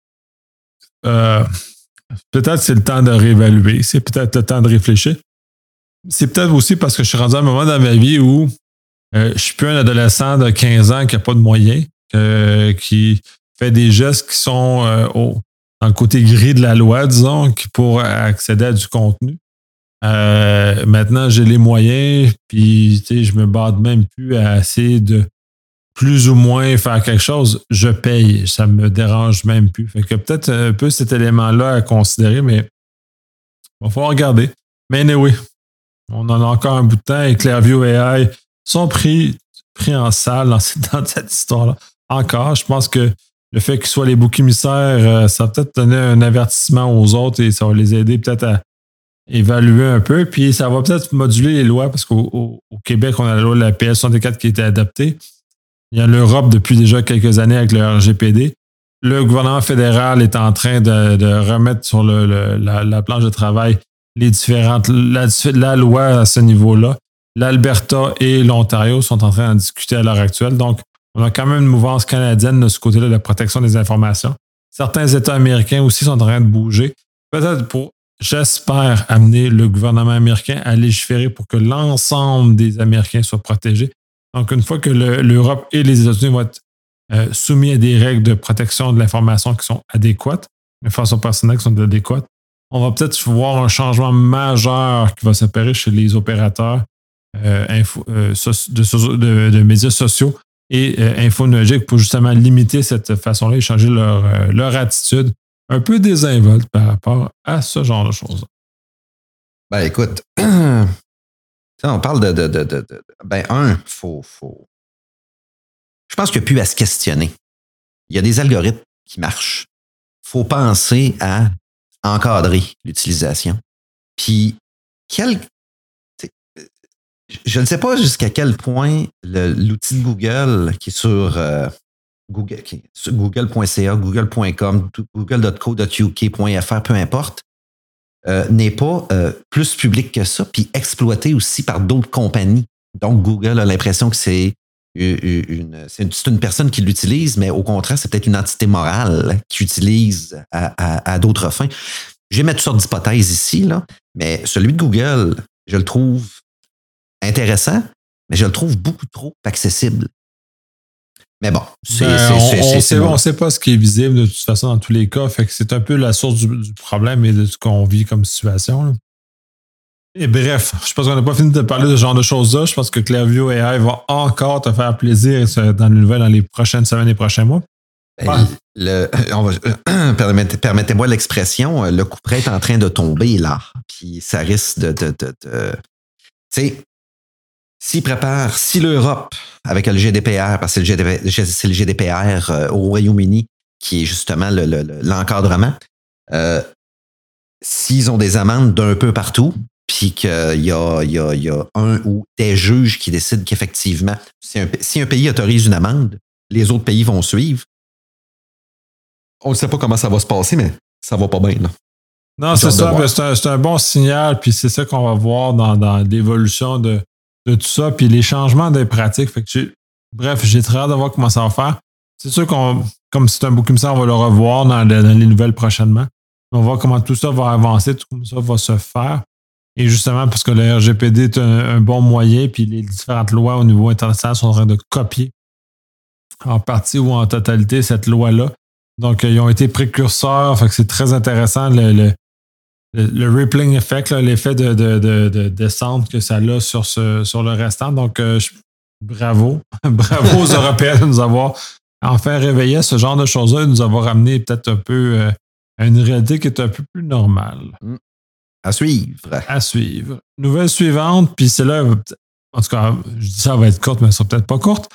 peut-être c'est le temps de réévaluer, c'est peut-être le temps de réfléchir. C'est peut-être aussi parce que je suis rendu à un moment dans ma vie où je suis plus un adolescent de 15 ans qui n'a pas de moyens, qui fait des gestes qui sont dans le côté gris de la loi, disons, pour accéder à du contenu. Maintenant, j'ai les moyens, puis je me bade même plus à essayer de plus ou moins faire quelque chose. Je paye, ça me dérange même plus. Fait que peut-être un peu cet élément-là à considérer, mais il va falloir regarder. Mais anyway, on en a encore un bout de temps et Clearview AI sont pris en salle dans cette histoire-là. Encore, je pense que le fait qu'ils soient les boucs émissaires, ça va peut-être donner un avertissement aux autres et ça va les aider peut-être à évaluer un peu. Puis ça va peut-être moduler les lois parce qu'au Québec, on a la loi de la PS64 qui a été adoptée. Il y a l'Europe depuis déjà quelques années avec le RGPD. Le gouvernement fédéral est en train de remettre sur la planche de travail la loi à ce niveau-là. L'Alberta et l'Ontario sont en train d'en discuter à l'heure actuelle. Donc, on a quand même une mouvance canadienne de ce côté-là de la protection des informations. Certains États américains aussi sont en train de bouger. Peut-être j'espère, amener le gouvernement américain à légiférer pour que l'ensemble des Américains soient protégés. Donc, une fois que l'Europe et les États-Unis vont être soumis à des règles de protection de l'information qui sont adéquates, l'information personnelle qui sont adéquates, on va peut-être voir un changement majeur qui va s'opérer chez les opérateurs de médias sociaux et infonologiques pour justement limiter cette façon-là et changer leur attitude un peu désinvolte par rapport à ce genre de choses-là. Ben écoute, on parle faut. Je pense qu'il n'y a plus à se questionner. Il y a des algorithmes qui marche. Il faut penser à encadrer l'utilisation. Puis, je ne sais pas jusqu'à quel point l'outil de Google qui est sur google.ca, google.com, google.co.uk.fr, peu importe, n'est pas plus public que ça, puis exploité aussi par d'autres compagnies. Donc, Google a l'impression que c'est une personne qui l'utilise, mais au contraire, c'est peut-être une entité morale qui utilise à d'autres fins. Je vais mettre toutes sortes d'hypothèses ici, là, mais celui de Google, je le trouve intéressant, mais je le trouve beaucoup trop accessible. Mais bon, on ne sait pas ce qui est visible de toute façon dans tous les cas. Fait que c'est un peu la source du problème et de ce qu'on vit comme situation. Là. Et bref, je pense qu'on n'a pas fini de parler de ce genre de choses-là. Je pense que Clearview AI va encore te faire plaisir dans les nouvelles dans les prochaines semaines et prochains mois. Permettez-moi l'expression, le coup près est en train de tomber là. Puis ça risque de tu sais, si l'Europe, avec le GDPR, parce que c'est le GDPR au Royaume-Uni, qui est justement l'encadrement, s'ils ont des amendes d'un peu partout, puis qu'il y a un ou des juges qui décident qu'effectivement, si un pays autorise une amende, les autres pays vont suivre. On ne sait pas comment ça va se passer, mais ça va pas bien, là. Non, c'est ça. C'est un bon signal, puis c'est ça qu'on va voir dans l'évolution de tout ça, puis les changements des pratiques. Fait que bref, j'ai très hâte de voir comment ça va faire. C'est sûr comme c'est un bouc émissaire, on va le revoir dans les nouvelles prochainement. On va voir comment tout ça va avancer, tout ça va se faire. Et justement, parce que le RGPD est un bon moyen, puis les différentes lois au niveau international sont en train de copier en partie ou en totalité cette loi-là. Donc, ils ont été précurseurs, fait que c'est très intéressant le rippling effect, là, l'effet de descente que ça a sur le restant. Donc, bravo. Bravo aux Européens de nous avoir enfin réveillé à ce genre de choses-là et de nous avoir ramené peut-être un peu à une réalité qui est un peu plus normale. À suivre. À suivre. Nouvelle suivante, puis c'est là, en tout cas, je dis ça va être courte, mais ça sera peut-être pas courte.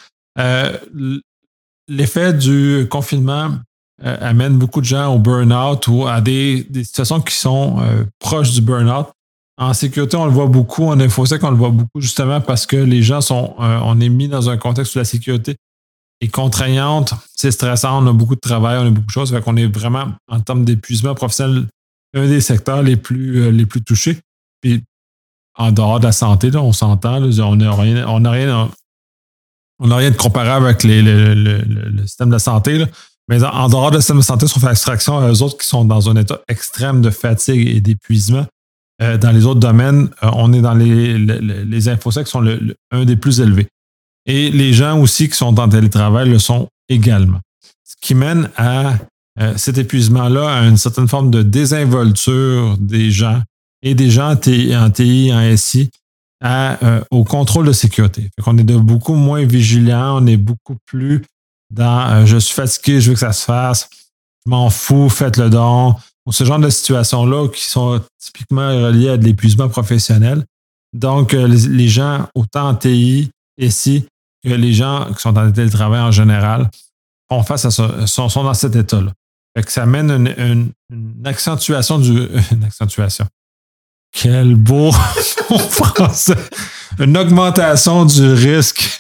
L'effet du confinement amène beaucoup de gens au burn-out ou à des situations qui sont proches du burn-out. En sécurité, on le voit beaucoup. En InfoSec, on le voit beaucoup justement parce que les gens on est mis dans un contexte où la sécurité est contraignante, c'est stressant, on a beaucoup de travail, on a beaucoup de choses. Fait qu'on est vraiment, en termes d'épuisement professionnel, un des secteurs les plus touchés. Puis, en dehors de la santé, là, on s'entend, là, on n'a rien de comparable avec le système de la santé, là. Mais en dehors du système de santé, si on fait abstraction à eux autres qui sont dans un état extrême de fatigue et d'épuisement, dans les autres domaines, on est dans les InfoSec qui sont un des plus élevés. Et les gens aussi qui sont en télétravail le sont également. Ce qui mène à cet épuisement-là à une certaine forme de désinvolture des gens et des gens en TI, en SI, au contrôle de sécurité. Fait qu'on est beaucoup moins vigilants, on est beaucoup plus dans je suis fatigué, je veux que ça se fasse, je m'en fous, faites-le donc. Ou ce genre de situations-là qui sont typiquement reliées à de l'épuisement professionnel. Donc, les gens, autant en TI, SI, que les gens qui sont en télétravail en général, font face à ça, sont dans cet état-là. Fait que ça amène une accentuation une accentuation. Quel beau français! Une augmentation du risque.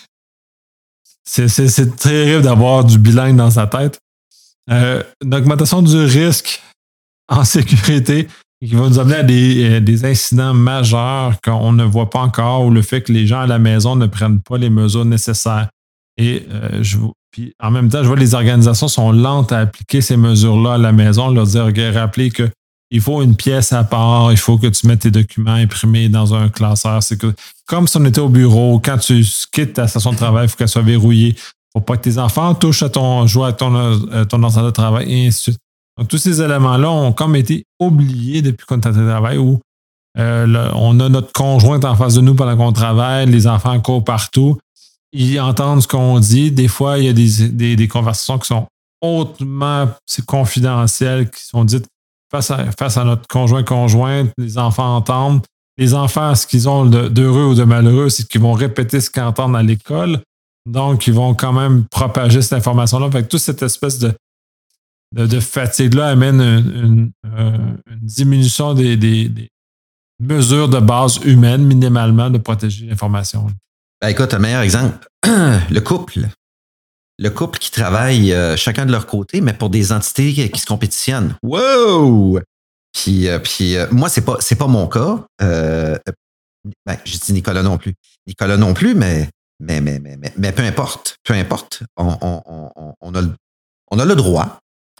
C'est terrible d'avoir du bilingue dans sa tête. Une augmentation du risque en sécurité qui va nous amener à des incidents majeurs qu'on ne voit pas encore ou le fait que les gens à la maison ne prennent pas les mesures nécessaires. Et puis en même temps, je vois que les organisations sont lentes à appliquer ces mesures-là à la maison, leur dire, rappelez qu'il faut une pièce à part, il faut que tu mettes tes documents imprimés dans un classeur. C'est comme si on était au bureau, quand tu quittes ta station de travail, il faut qu'elle soit verrouillée. Il ne faut pas que tes enfants touchent à ton ordinateur de travail, et ainsi de suite. Donc, tous ces éléments-là ont comme été oubliés depuis qu'on est en télétravail où on a notre conjointe en face de nous pendant qu'on travaille, les enfants courent partout, ils entendent ce qu'on dit. Des fois, il y a des conversations qui sont hautement confidentielles, qui sont dites face à notre conjointe, les enfants entendent. Les enfants, ce qu'ils ont d'heureux ou de malheureux, c'est qu'ils vont répéter ce qu'ils entendent à l'école. Donc, ils vont quand même propager cette information-là. Fait que toute cette espèce de fatigue-là amène une diminution des mesures de base humaines, minimalement, de protéger l'information. Ben écoute, un meilleur exemple, le couple. Le couple qui travaille chacun de leur côté, mais pour des entités qui se compétitionnent. Wow! Puis moi, c'est pas mon cas. Je dis Nicolas non plus. Nicolas non plus, mais peu importe. Peu importe. On a le droit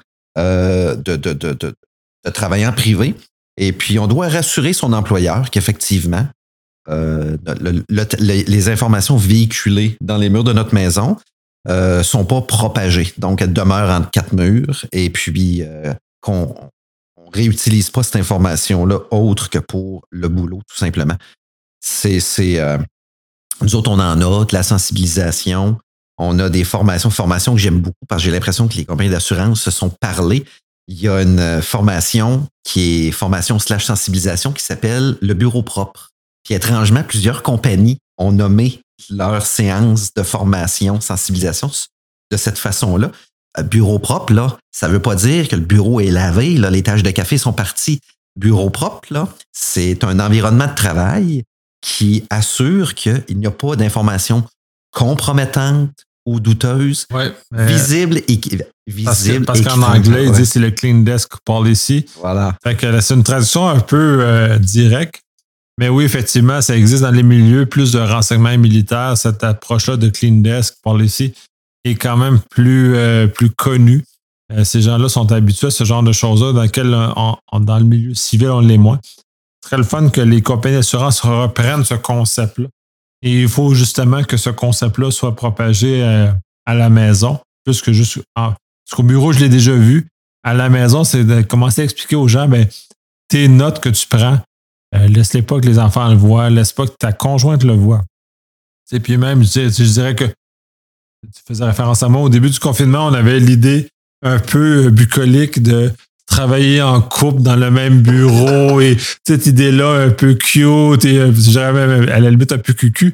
de travailler en privé. Et puis, on doit rassurer son employeur qu'effectivement, les informations véhiculées dans les murs de notre maison sont pas propagées. Donc, elles demeurent entre quatre murs et puis qu'on ne réutilise pas cette information-là autre que pour le boulot, tout simplement. Nous autres, on en a de la sensibilisation. On a des formations que j'aime beaucoup parce que j'ai l'impression que les compagnies d'assurance se sont parlé. Il y a une formation qui est formation/sensibilisation qui s'appelle le bureau propre. Puis étrangement, plusieurs compagnies ont nommé leur séance de formation, sensibilisation de cette façon-là. Bureau propre, là, ça ne veut pas dire que le bureau est lavé, là, les tâches de café sont parties. Bureau propre, là, c'est un environnement de travail qui assure qu'il n'y a pas d'informations compromettantes ou douteuses, visibles et visibles. Parce qu'en anglais, ils disent c'est le Clean Desk Policy. Voilà. Fait que c'est une traduction un peu directe. Mais oui, effectivement, ça existe dans les milieux plus de renseignements militaires. Cette approche-là de Clean Desk Policy est quand même plus connue. Ces gens-là sont habitués à ce genre de choses-là dans lequel, dans le milieu civil, on l'est moins. Ce serait le fun que les compagnies d'assurance reprennent ce concept-là. Et il faut justement que ce concept-là soit propagé à la maison, plus que juste... Parce qu'au bureau, je l'ai déjà vu. À la maison, c'est de commencer à expliquer aux gens, tes notes que tu prends, laisse-les pas que les enfants le voient, laisse pas que ta conjointe le voie. Et puis même, je dirais que tu faisais référence à moi, au début du confinement, on avait l'idée un peu bucolique de travailler en couple dans le même bureau et cette idée-là un peu cute et à la limite un peu cucu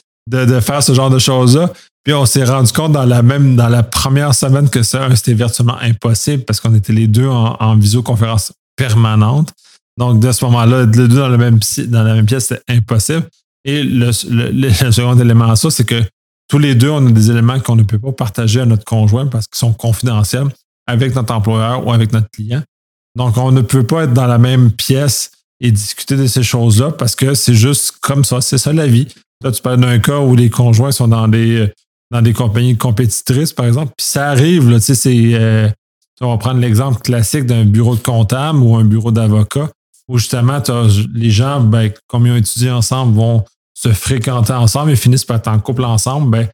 de faire ce genre de choses-là. Puis on s'est rendu compte dans la première semaine que c'était virtuellement impossible parce qu'on était les deux en visioconférence permanente. Donc, de ce moment-là, les deux dans la même pièce, c'était impossible. Et le second élément à ça, c'est que tous les deux, on a des éléments qu'on ne peut pas partager à notre conjoint parce qu'ils sont confidentiels avec notre employeur ou avec notre client. Donc, on ne peut pas être dans la même pièce et discuter de ces choses-là parce que c'est juste comme ça. C'est ça la vie. Là, tu parles d'un cas où les conjoints sont dans des compagnies compétitrices, par exemple. Puis ça arrive, là, tu sais, on va prendre l'exemple classique d'un bureau de comptable ou un bureau d'avocat où justement, les gens, comme ils ont étudié ensemble, vont se fréquenter ensemble et finissent par être en couple ensemble,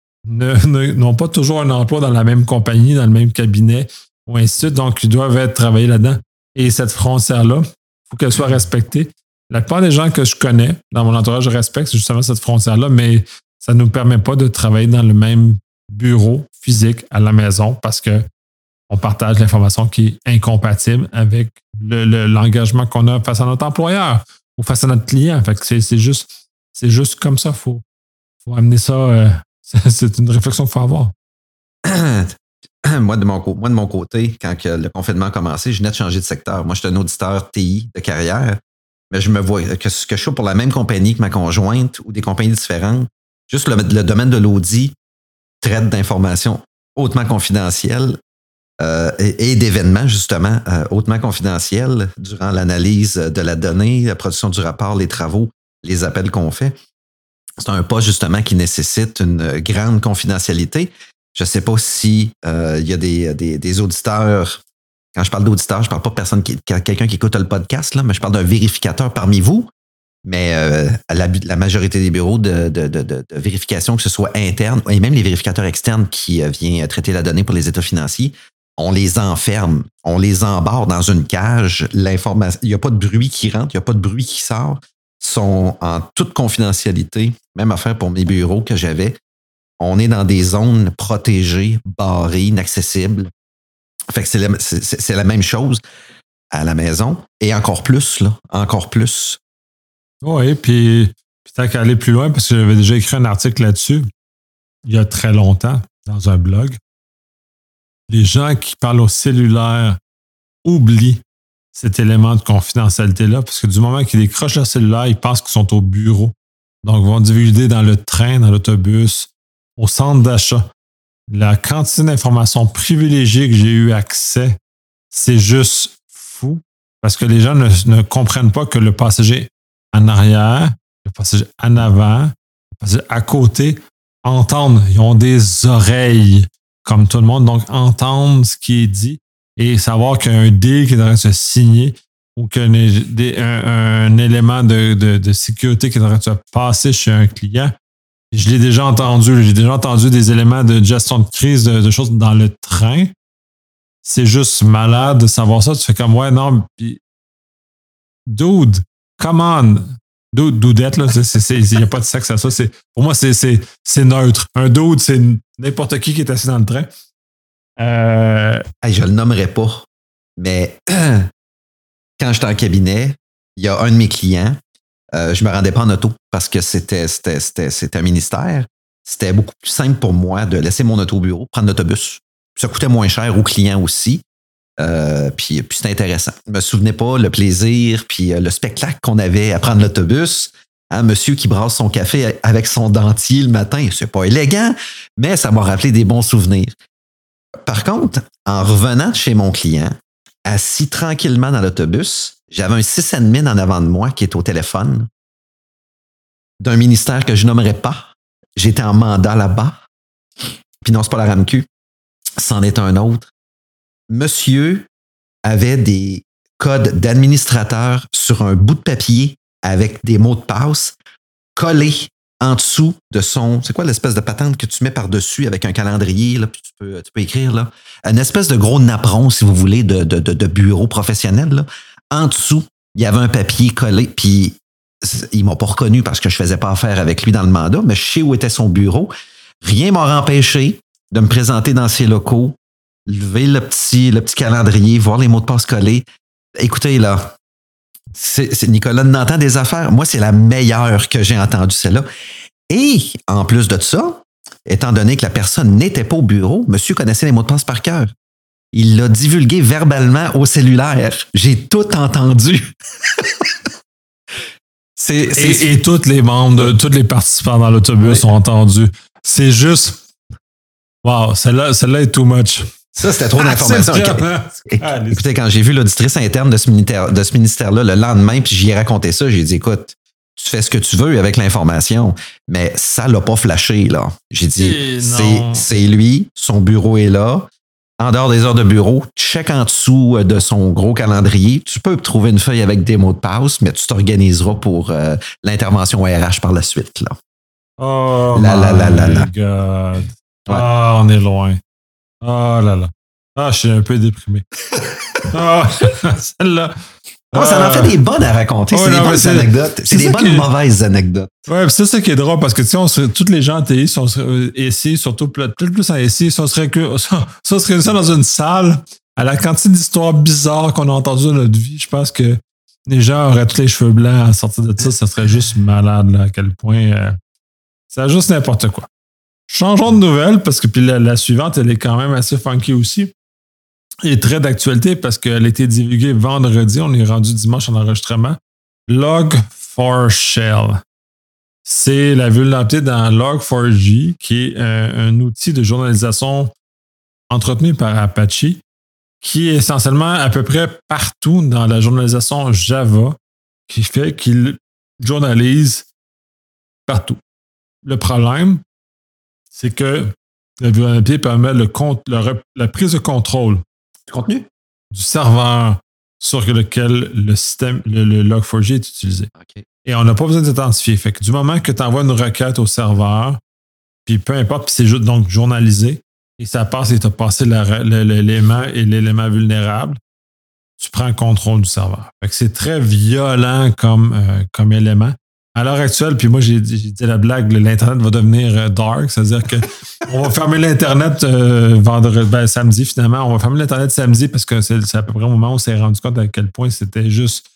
n'ont pas toujours un emploi dans la même compagnie, dans le même cabinet, ou ainsi de suite. Donc, ils doivent être travaillés là-dedans. Et cette frontière-là, il faut qu'elle soit respectée. La plupart des gens que je connais dans mon entourage respectent justement cette frontière-là, mais ça ne nous permet pas de travailler dans le même bureau physique à la maison parce qu'on partage l'information qui est incompatible avec l'engagement qu'on a face à notre employeur ou face à notre client. Fait que c'est juste comme ça. Faut amener ça. C'est une réflexion qu'il faut avoir. Moi, de mon côté, quand le confinement a commencé, je venais de changer de secteur. Moi, j'étais un auditeur TI de carrière, mais je me vois que je suis pour la même compagnie que ma conjointe ou des compagnies différentes. Juste le domaine de l'audit traite d'informations hautement confidentielles et d'événements, justement, hautement confidentiels durant l'analyse de la donnée, la production du rapport, les travaux, les appels qu'on fait. C'est un poste, justement, qui nécessite une grande confidentialité. Je ne sais pas si il y a des auditeurs. Quand je parle d'auditeurs, je ne parle pas de quelqu'un qui écoute le podcast, là, mais je parle d'un vérificateur parmi vous. Mais la majorité des bureaux de vérification, que ce soit interne et même les vérificateurs externes qui viennent traiter la donnée pour les états financiers, on les enferme, on les embarre dans une cage. L'information, il n'y a pas de bruit qui rentre, il n'y a pas de bruit qui sort. Ils sont en toute confidentialité. Même affaire pour mes bureaux que j'avais. On est dans des zones protégées, barrées, inaccessibles. Fait que c'est la même chose à la maison. Et encore plus, là. Encore plus. Oui, puis tant qu'à aller plus loin, parce que j'avais déjà écrit un article là-dessus il y a très longtemps dans un blog. les gens qui parlent au cellulaire oublient cet élément de confidentialité-là, parce que du moment qu'ils décrochent leur cellulaire, ils pensent qu'ils sont au bureau. Donc, ils vont divulguer dans le train, dans l'autobus, au centre d'achat. La quantité d'informations privilégiées que j'ai eu accès, c'est juste fou, parce que les gens ne comprennent pas que le passager en arrière, le passager en avant, le passager à côté, entendent. Ils ont des oreilles, comme tout le monde, donc entendre ce qui est dit et savoir qu'il y a un deal qui est en train de se signer ou qu'un un élément de sécurité qui est en train de se passer chez un client. Je l'ai déjà entendu. J'ai déjà entendu des éléments de gestion de crise, de choses dans le train. C'est juste malade de savoir ça. Tu fais comme, ouais, non, puis dude, come on. Dudette, là, il n'y a pas de sexe à ça. Pour moi, c'est neutre. Un dude, c'est n'importe qui est assis dans le train. Je le nommerai pas, mais quand j'étais en cabinet, il y a un de mes clients, je me rendais pas en auto parce que c'était un ministère. C'était beaucoup plus simple pour moi de laisser mon auto au bureau, prendre l'autobus. Ça coûtait moins cher aux clients aussi. Puis c'était intéressant. Je me souvenais pas le plaisir puis le spectacle qu'on avait à prendre l'autobus. Hein, monsieur qui brasse son café avec son dentier le matin, c'est pas élégant, mais ça m'a rappelé des bons souvenirs. Par contre, en revenant de chez mon client, assis tranquillement dans l'autobus, j'avais un sysadmin en avant de moi qui est au téléphone d'un ministère que je nommerais pas. J'étais en mandat là-bas. Puis non, c'est pas la RAMQ. C'en est un autre. Monsieur avait des codes d'administrateur sur un bout de papier avec des mots de passe collés en dessous de son... C'est quoi l'espèce de patente que tu mets par-dessus avec un calendrier, là, puis tu peux écrire, là? Une espèce de gros napperon, si vous voulez, de bureau professionnel, là. En dessous, il y avait un papier collé, puis ils m'ont pas reconnu parce que je faisais pas affaire avec lui dans le mandat, mais je sais où était son bureau. Rien m'a empêché de me présenter dans ses locaux, lever le petit calendrier, voir les mots de passe collés. Écoutez, là, c'est Nicolas Nantan des affaires. Moi, c'est la meilleure que j'ai entendue, celle-là. Et en plus de ça, étant donné que la personne n'était pas au bureau, monsieur connaissait les mots de passe par cœur. Il l'a divulgué verbalement au cellulaire. J'ai tout entendu. Et tous les membres, tous les participants dans l'autobus ont entendu. C'est juste... Wow, celle-là est too much. Ça, c'était trop d'informations. Écoutez, quand j'ai vu l'auditrice interne de ce ministère-là le lendemain, puis j'y ai raconté ça, j'ai dit, écoute, tu fais ce que tu veux avec l'information, mais ça l'a pas flashé, là. J'ai dit, c'est lui, son bureau est là. En dehors des heures de bureau, check en dessous de son gros calendrier. Tu peux trouver une feuille avec des mots de passe, mais tu t'organiseras pour l'intervention RH par la suite, là. Oh my God. Ouais. Ah, on est loin. Oh là là. Ah, je suis un peu déprimé. Celle-là. Ça en fait des bonnes à raconter. C'est des bonnes anecdotes. C'est des bonnes mauvaises anecdotes. Ouais, c'est ça qui est drôle parce que, tu sais, tous les gens en TI sont ici, surtout peut-être plus en SI, ça serait ça dans une salle, à la quantité d'histoires bizarres qu'on a entendues dans notre vie, je pense que les gens auraient tous les cheveux blancs à sortir de ça serait juste malade, là, à quel point c'est juste n'importe quoi. Changeons de nouvelle parce que puis la suivante, elle est quand même assez funky aussi. Et très d'actualité parce qu'elle a été divulguée vendredi. On est rendu dimanche en enregistrement. Log4Shell. C'est la vulnérabilité dans Log4j, qui est un outil de journalisation entretenu par Apache, qui est essentiellement à peu près partout dans la journalisation Java, qui fait qu'il journalise partout. Le problème, c'est que la vulnérabilité permet la prise de contrôle du contenu du serveur sur lequel le système, le Log4j est utilisé. Okay. Et on n'a pas besoin d'identifier. Fait que du moment que tu envoies une requête au serveur, puis peu importe, puis c'est juste donc journalisé, et ça passe et tu as passé l'élément et l'élément vulnérable, tu prends le contrôle du serveur. Fait que c'est très violent comme élément. À l'heure actuelle, puis moi, j'ai dit la blague, l'Internet va devenir dark, c'est-à-dire qu'on va fermer l'Internet samedi, finalement. On va fermer l'Internet samedi parce que c'est à peu près au moment où on s'est rendu compte à quel point c'était juste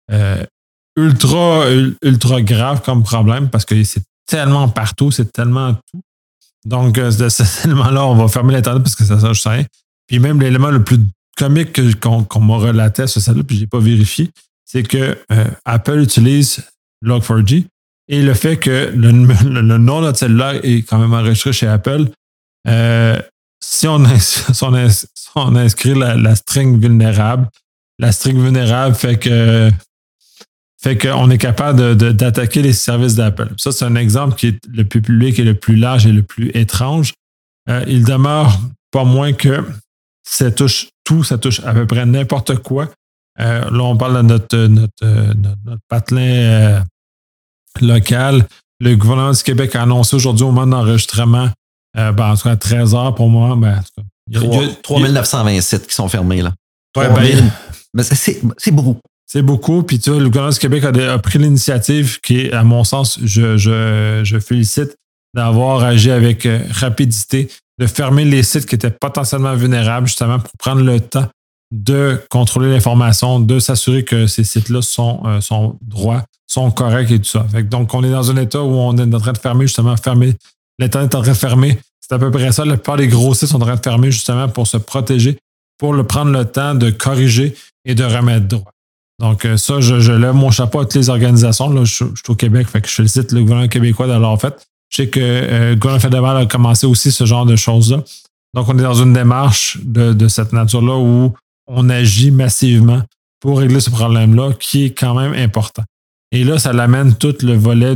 ultra grave comme problème parce que c'est tellement partout, c'est tellement tout. Donc, de cet élément-là, on va fermer l'Internet parce que ça change rien. Puis même l'élément le plus comique qu'on m'a relaté à ce stade-là, puis je n'ai pas vérifié, c'est que Apple utilise Log4j et le fait que le nom de notre cellulaire est quand même enregistré chez Apple, si on inscrit la string vulnérable, la string vulnérable fait qu'on est capable d'attaquer les services d'Apple. Ça, c'est un exemple qui est le plus public et le plus large et le plus étrange. Il demeure pas moins que ça touche tout, ça touche à peu près n'importe quoi. Là, on parle de notre patelin local. Le gouvernement du Québec a annoncé aujourd'hui au moment d'enregistrement, en tout cas à 13 heures pour moi. Il y a 3 sites qui sont fermés. Là. Ouais, mais c'est beaucoup. C'est beaucoup. Puis tu vois, le gouvernement du Québec a pris l'initiative qui est, à mon sens, je félicite d'avoir agi avec rapidité, de fermer les sites qui étaient potentiellement vulnérables, justement pour prendre le temps de contrôler l'information, de s'assurer que ces sites-là sont droits, sont corrects et tout ça. Donc, on est dans un état où on est en train de fermer, l'Internet est en train de fermer. C'est à peu près ça. La plupart des gros sites sont en train de fermer justement pour se protéger, pour prendre le temps de corriger et de remettre droit. Donc, ça, je lève mon chapeau à toutes les organisations. Là, je suis au Québec, fait que je félicite le gouvernement québécois de l'avoir fait. Je sais que le gouvernement fédéral a commencé aussi ce genre de choses-là. Donc, on est dans une démarche de cette nature-là où on agit massivement pour régler ce problème-là qui est quand même important. Et là, ça l'amène tout le volet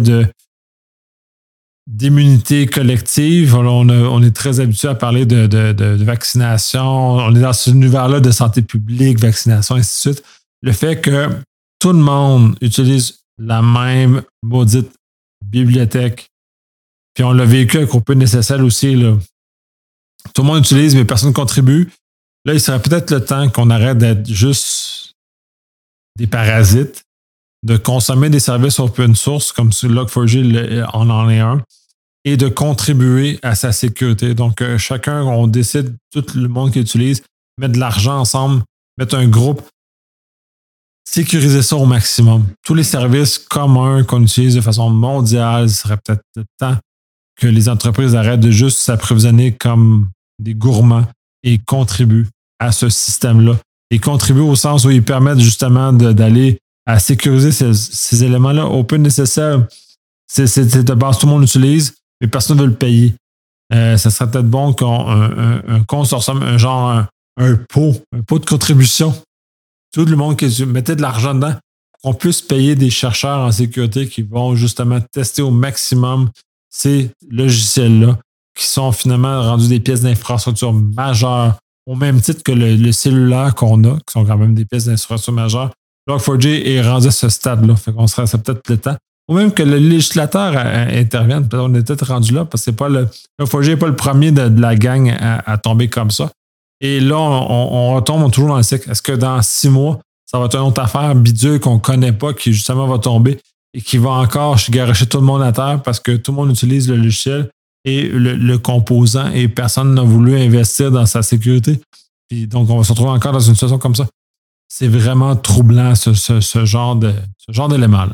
d'immunité collective. On est très habitué à parler de vaccination. On est dans cet univers-là de santé publique, vaccination, ainsi de suite. Le fait que tout le monde utilise la même maudite bibliothèque, puis on l'a vécu avec Open SSL aussi, là. Tout le monde utilise, mais personne ne contribue. Là, il serait peut-être le temps qu'on arrête d'être juste des parasites, de consommer des services open source comme sur Log4j en est un, et de contribuer à sa sécurité. Donc, chacun, on décide, tout le monde qui utilise, mettre de l'argent ensemble, mettre un groupe, sécuriser ça au maximum. Tous les services communs qu'on utilise de façon mondiale, il serait peut-être le temps que les entreprises arrêtent de juste s'approvisionner comme des gourmands et contribuent à ce système-là. Et contribuent au sens où ils permettent justement d'aller à sécuriser ces éléments-là. OpenSSL, c'est de base, tout le monde l'utilise, mais personne ne veut le payer. Ça serait peut-être bon qu'un consortium, un pot de contribution, tout le monde qui mettait de l'argent dedans, qu'on puisse payer des chercheurs en sécurité qui vont justement tester au maximum ces logiciels-là, qui sont finalement rendus des pièces d'infrastructure majeures, au même titre que le cellulaire qu'on a, qui sont quand même des pièces d'infrastructure majeures. Log4j est rendu à ce stade-là. Fait qu'on serait peut-être le temps. Ou même que le législateur intervienne. On est peut-être rendu là, parce que Log4j n'est pas le premier de la gang à tomber comme ça. Et là, on retombe toujours dans le cycle. Est-ce que dans 6 mois, ça va être une autre affaire bidule qu'on ne connaît pas, qui justement va tomber et qui va encore garocher tout le monde à terre parce que tout le monde utilise le logiciel et le composant et personne n'a voulu investir dans sa sécurité. Puis donc, on va se retrouver encore dans une situation comme ça. C'est vraiment troublant, ce genre d'élément-là.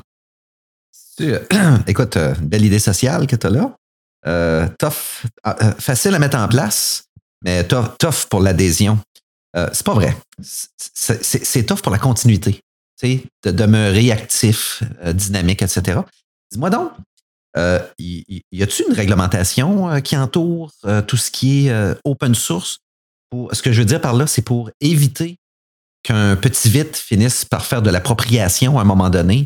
Écoute, une belle idée sociale que tu as là. Tough, facile à mettre en place, mais tough pour l'adhésion. C'est pas vrai. C'est tough pour la continuité, de demeurer actif, dynamique, etc. Dis-moi donc, y a-t-il une réglementation qui entoure tout ce qui est open source? Ce que je veux dire par là, c'est pour éviter qu'un petit vite finisse par faire de l'appropriation à un moment donné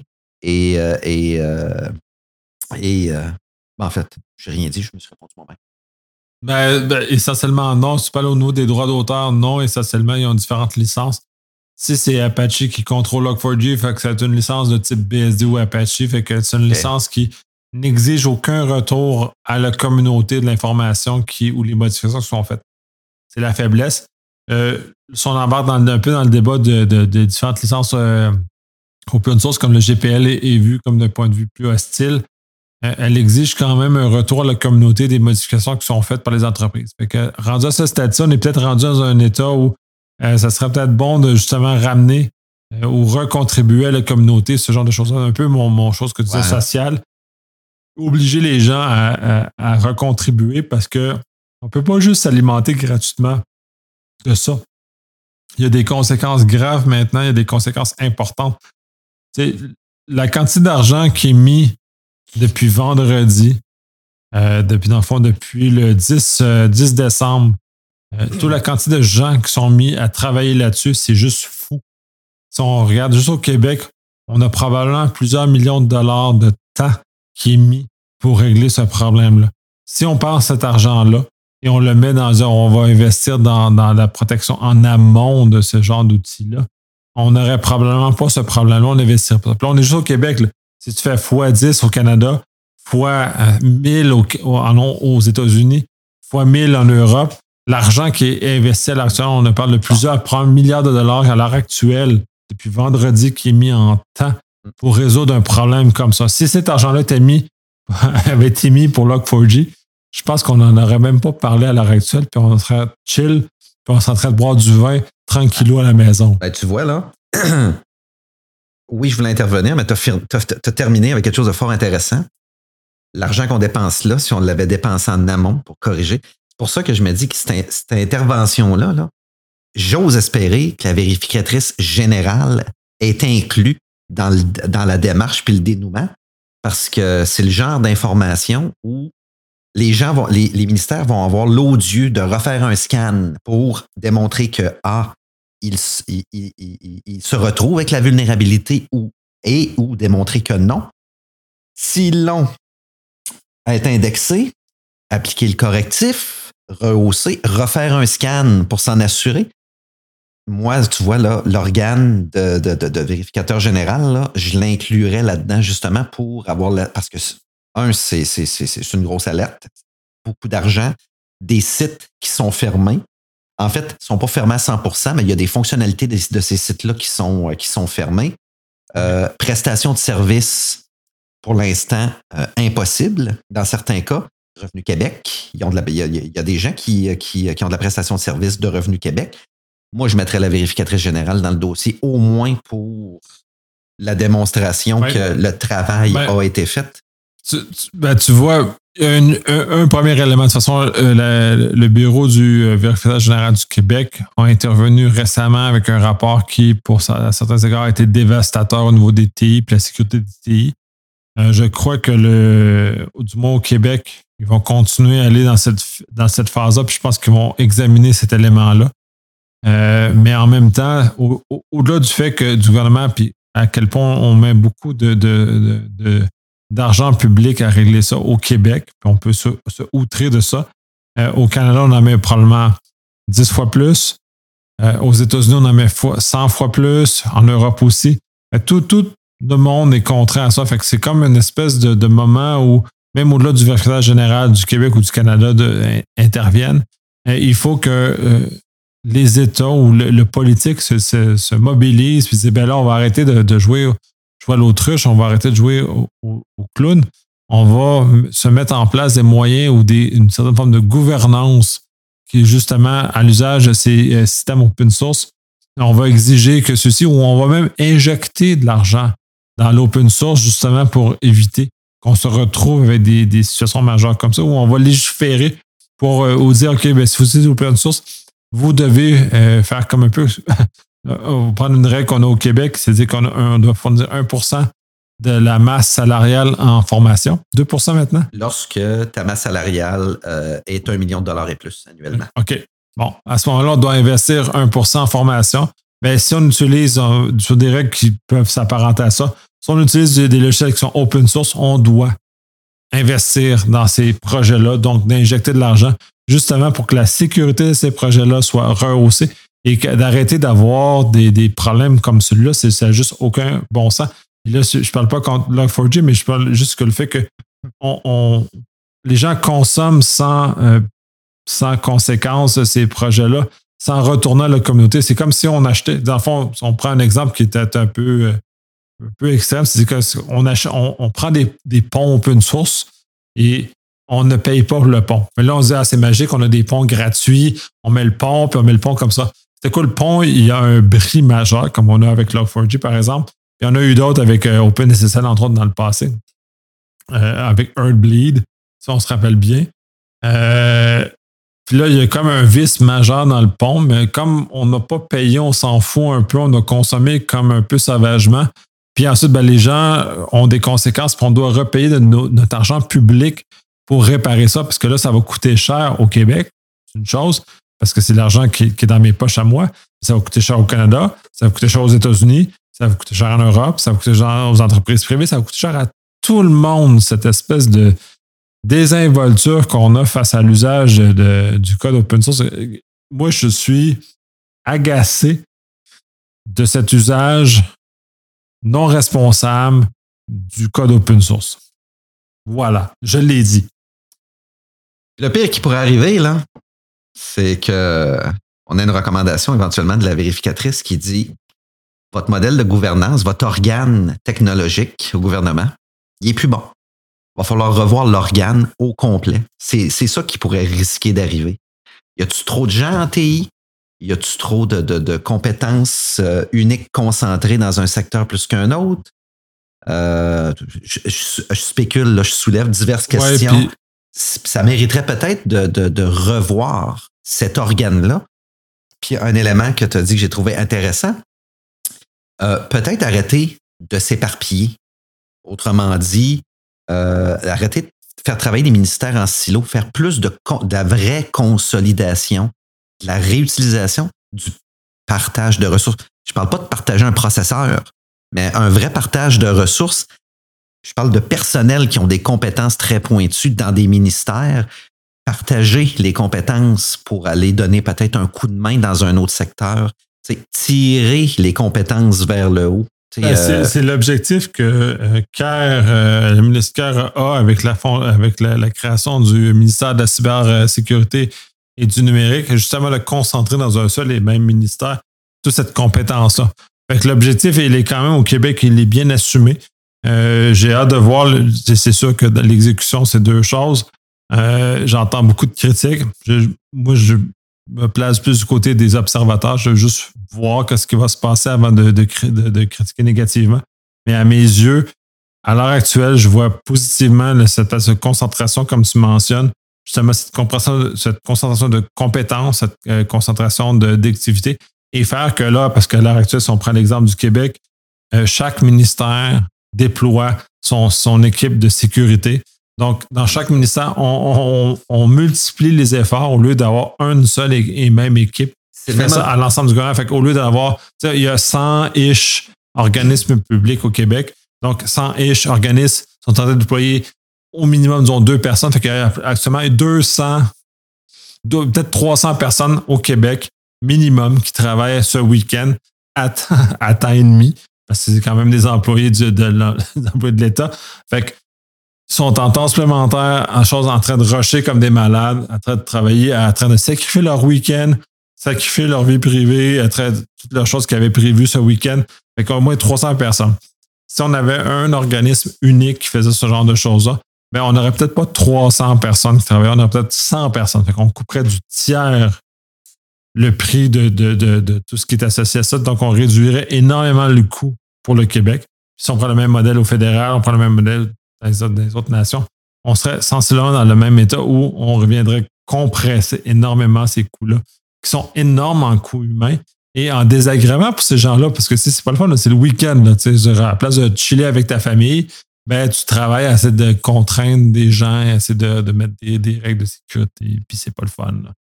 en fait, je n'ai rien dit, je me suis répondu moi-même. Essentiellement, non. Si tu parles au niveau des droits d'auteur, non. Essentiellement, ils ont différentes licences. Si c'est Apache qui contrôle Log4j, fait que c'est une licence de type BSD ou Apache, fait que c'est une licence qui n'exige aucun retour à la communauté de l'information ou les modifications qui sont faites. C'est la faiblesse. Si on embarque un peu dans le débat de différentes licences open source, comme le GPL est vu comme d'un point de vue plus hostile, elle exige quand même un retour à la communauté des modifications qui sont faites par les entreprises. Fait que, rendu à ce stade-ci, on est peut-être rendu dans un état où ça serait peut-être bon de justement ramener ou recontribuer à la communauté, ce genre de choses. Un peu mon chose que tu disais sociale. Obliger les gens à recontribuer parce qu'on ne peut pas juste s'alimenter gratuitement de ça. Il y a des conséquences graves maintenant, il y a des conséquences importantes. La quantité d'argent qui est mis depuis vendredi, depuis le 10 décembre, toute la quantité de gens qui sont mis à travailler là-dessus, c'est juste fou. Si on regarde juste au Québec, on a probablement plusieurs millions de dollars de temps qui est mis pour régler ce problème-là. Si on prend cet argent-là et on le met on va investir dans la protection en amont de ce genre d'outils-là, on n'aurait probablement pas ce problème-là, on investirait pas. Puis là, on est juste au Québec. Là. Si tu fais x10 au Canada, x1000 aux États-Unis, x1000 en Europe, l'argent qui est investi à l'heure actuelle, on parle de plusieurs milliards de dollars à l'heure actuelle, depuis vendredi, qui est mis en temps pour résoudre un problème comme ça. Si cet argent-là avait été mis pour Log4j, je pense qu'on n'en aurait même pas parlé à l'heure actuelle, puis on serait chill, puis on serait en train de boire du vin tranquillou à la maison. Ben, tu vois, là, oui, je voulais intervenir, mais tu as terminé avec quelque chose de fort intéressant. L'argent qu'on dépense là, si on l'avait dépensé en amont pour corriger, c'est pour ça que je me dis que cette intervention-là, là, j'ose espérer que la vérificatrice générale est inclue dans la démarche puis le dénouement, parce que c'est le genre d'information où les ministères vont avoir l'odieux de refaire un scan pour démontrer que il se retrouve avec la vulnérabilité ou démontrer que non. S'ils l'ont, être indexé, appliquer le correctif, rehausser, refaire un scan pour s'en assurer. Moi, tu vois, là, l'organe de vérificateur général, là, je l'inclurais là-dedans justement pour avoir parce que c'est une grosse alerte, beaucoup d'argent, des sites qui sont fermés. En fait, ils ne sont pas fermés à 100%, mais il y a des fonctionnalités de ces sites-là qui sont fermés. Prestations de services, pour l'instant, impossible dans certains cas. Revenu Québec, il y a des gens qui ont de la prestation de services de Revenu Québec. Moi, je mettrais la vérificatrice générale dans le dossier, au moins pour la démonstration que le travail a été fait. Tu vois, un premier élément, de toute façon, le bureau du vérificateur général du Québec a intervenu récemment avec un rapport qui, à certains égards, a été dévastateur au niveau des TI et la sécurité des TI. Je crois que du moins au Québec, ils vont continuer à aller dans cette phase-là, puis je pense qu'ils vont examiner cet élément-là. Mais en même temps, au-delà du fait que du gouvernement, puis à quel point on met beaucoup d'argent public à régler ça au Québec, puis on peut se outrer de ça. Au Canada, on en met probablement 10 fois plus. Aux États-Unis, on en met 100 fois plus. En Europe aussi. Tout le monde est contraint à ça. Fait que c'est comme une espèce de moment où, même au-delà du vérificateur général du Québec ou du Canada interviennent, il faut que les États ou le politique se mobilisent et disent, ben là, on va arrêter de jouer à l'autruche, on va arrêter de jouer au clown. On va se mettre en place des moyens ou une certaine forme de gouvernance qui est justement à l'usage de ces systèmes open source. On va exiger que ceci, ou on va même injecter de l'argent dans l'open source justement pour éviter qu'on se retrouve avec des situations majeures comme ça, où on va légiférer pour dire, OK, ben, si vous utilisez l'open source, vous devez faire comme un peu, on va prendre une règle qu'on a au Québec, c'est-à-dire qu'on doit fournir 1% de la masse salariale en formation. 2% maintenant? Lorsque ta masse salariale est 1 million de dollars et plus annuellement. OK. Bon, à ce moment-là, on doit investir 1% en formation. Mais si on utilise sur des règles qui peuvent s'apparenter à ça, si on utilise des logiciels qui sont open source, on doit investir dans ces projets-là, donc d'injecter de l'argent justement pour que la sécurité de ces projets-là soit rehaussée et d'arrêter d'avoir des problèmes comme celui-là. Ça n'a juste aucun bon sens. Et là, je ne parle pas contre Log4j, mais je parle juste que le fait que les gens consomment sans conséquence ces projets-là, sans retourner à la communauté. C'est comme si on achetait, dans le fond, on prend un exemple qui était un peu extrême, c'est qu'on prend des ponts open source et on ne paye pas pour le pont. Mais là, on se dit, c'est magique, on a des ponts gratuits, on met le pont, puis on met le pont comme ça. C'est quoi le pont? Il y a un bris majeur, comme on a avec Log4j, par exemple. Il y en a eu d'autres avec OpenSSL, entre autres, dans le passé. Avec Earthbleed, si on se rappelle bien. Puis là, il y a comme un vice majeur dans le pont, mais comme on n'a pas payé, on s'en fout un peu, on a consommé comme un peu sauvagement. Puis ensuite, ben, les gens ont des conséquences, puis on doit repayer notre argent public pour réparer ça, parce que là, ça va coûter cher au Québec, c'est une chose, parce que c'est l'argent qui est dans mes poches à moi. Ça va coûter cher au Canada, ça va coûter cher aux États-Unis, ça va coûter cher en Europe, ça va coûter cher aux entreprises privées, ça va coûter cher à tout le monde, cette espèce de désinvolture qu'on a face à l'usage du code open source. Moi, je suis agacé de cet usage non responsable du code open source. Voilà, je l'ai dit. Le pire qui pourrait arriver, là, c'est que on a une recommandation éventuellement de la vérificatrice qui dit votre modèle de gouvernance, votre organe technologique au gouvernement, il est plus bon. Il va falloir revoir l'organe au complet. C'est ça qui pourrait risquer d'arriver. Y a-tu trop de gens en TI? Y a-tu trop de compétences uniques concentrées dans un secteur plus qu'un autre? Je spécule, là, je soulève diverses questions. Ouais, ça mériterait peut-être de revoir cet organe-là. Puis un élément que tu as dit que j'ai trouvé intéressant, peut-être arrêter de s'éparpiller. Autrement dit, arrêter de faire travailler les ministères en silo, faire plus de la vraie consolidation, de la réutilisation, du partage de ressources. Je ne parle pas de partager un processeur, mais un vrai partage de ressources. Je parle de personnel qui ont des compétences très pointues dans des ministères. Partager les compétences pour aller donner peut-être un coup de main dans un autre secteur. Tirer les compétences vers le haut. C'est l'objectif que le ministère a avec la création du ministère de la cybersécurité et du numérique, justement de concentrer dans un seul et même ministère toute cette compétence-là. Fait que l'objectif, il est quand même au Québec, il est bien assumé. J'ai hâte de voir, c'est sûr que dans l'exécution, c'est deux choses. J'entends beaucoup de critiques. Moi, je me place plus du côté des observateurs. Je veux juste voir ce qui va se passer avant de critiquer négativement. Mais à mes yeux, à l'heure actuelle, je vois positivement cette concentration, comme tu mentionnes, justement cette concentration de compétences, cette concentration d'activité, et faire que là, parce qu'à l'heure actuelle, si on prend l'exemple du Québec, chaque ministère déploie son équipe de sécurité. Donc, dans chaque ministère, on multiplie les efforts au lieu d'avoir une seule et même équipe qui fait ça à l'ensemble du gouvernement. Fait qu'au lieu d'avoir, il y a 100-ish organismes publics au Québec. Donc, 100-ish organismes sont en train de déployer au minimum, disons, 2 personnes. Fait qu'il y a actuellement 200, peut-être 300 personnes au Québec minimum qui travaillent ce week-end à temps et demi. Parce que c'est quand même des employés de l'État. Fait que ils sont en temps supplémentaire, en train de rusher comme des malades, en train de travailler, en train de sacrifier leur week-end, sacrifier leur vie privée, toutes leurs choses qu'ils avaient prévues ce week-end. Fait qu'au moins 300 personnes. Si on avait un organisme unique qui faisait ce genre de choses-là, ben on n'aurait peut-être pas 300 personnes qui travaillaient, on aurait peut-être 100 personnes. Fait qu'on couperait du tiers le prix de tout ce qui est associé à ça. Donc, on réduirait énormément le coût pour le Québec. Puis si on prend le même modèle au fédéral, on prend le même modèle dans les autres nations, on serait sensiblement dans le même état où on reviendrait compresser énormément ces coûts-là, qui sont énormes en coûts humains et en désagrément pour ces gens-là, parce que c'est pas le fun, là, c'est le week-end. Là, à la place de chiller avec ta famille, ben, tu travailles à essayer de contraindre des gens, à essayer de mettre des règles de sécurité, puis c'est pas le fun. Là.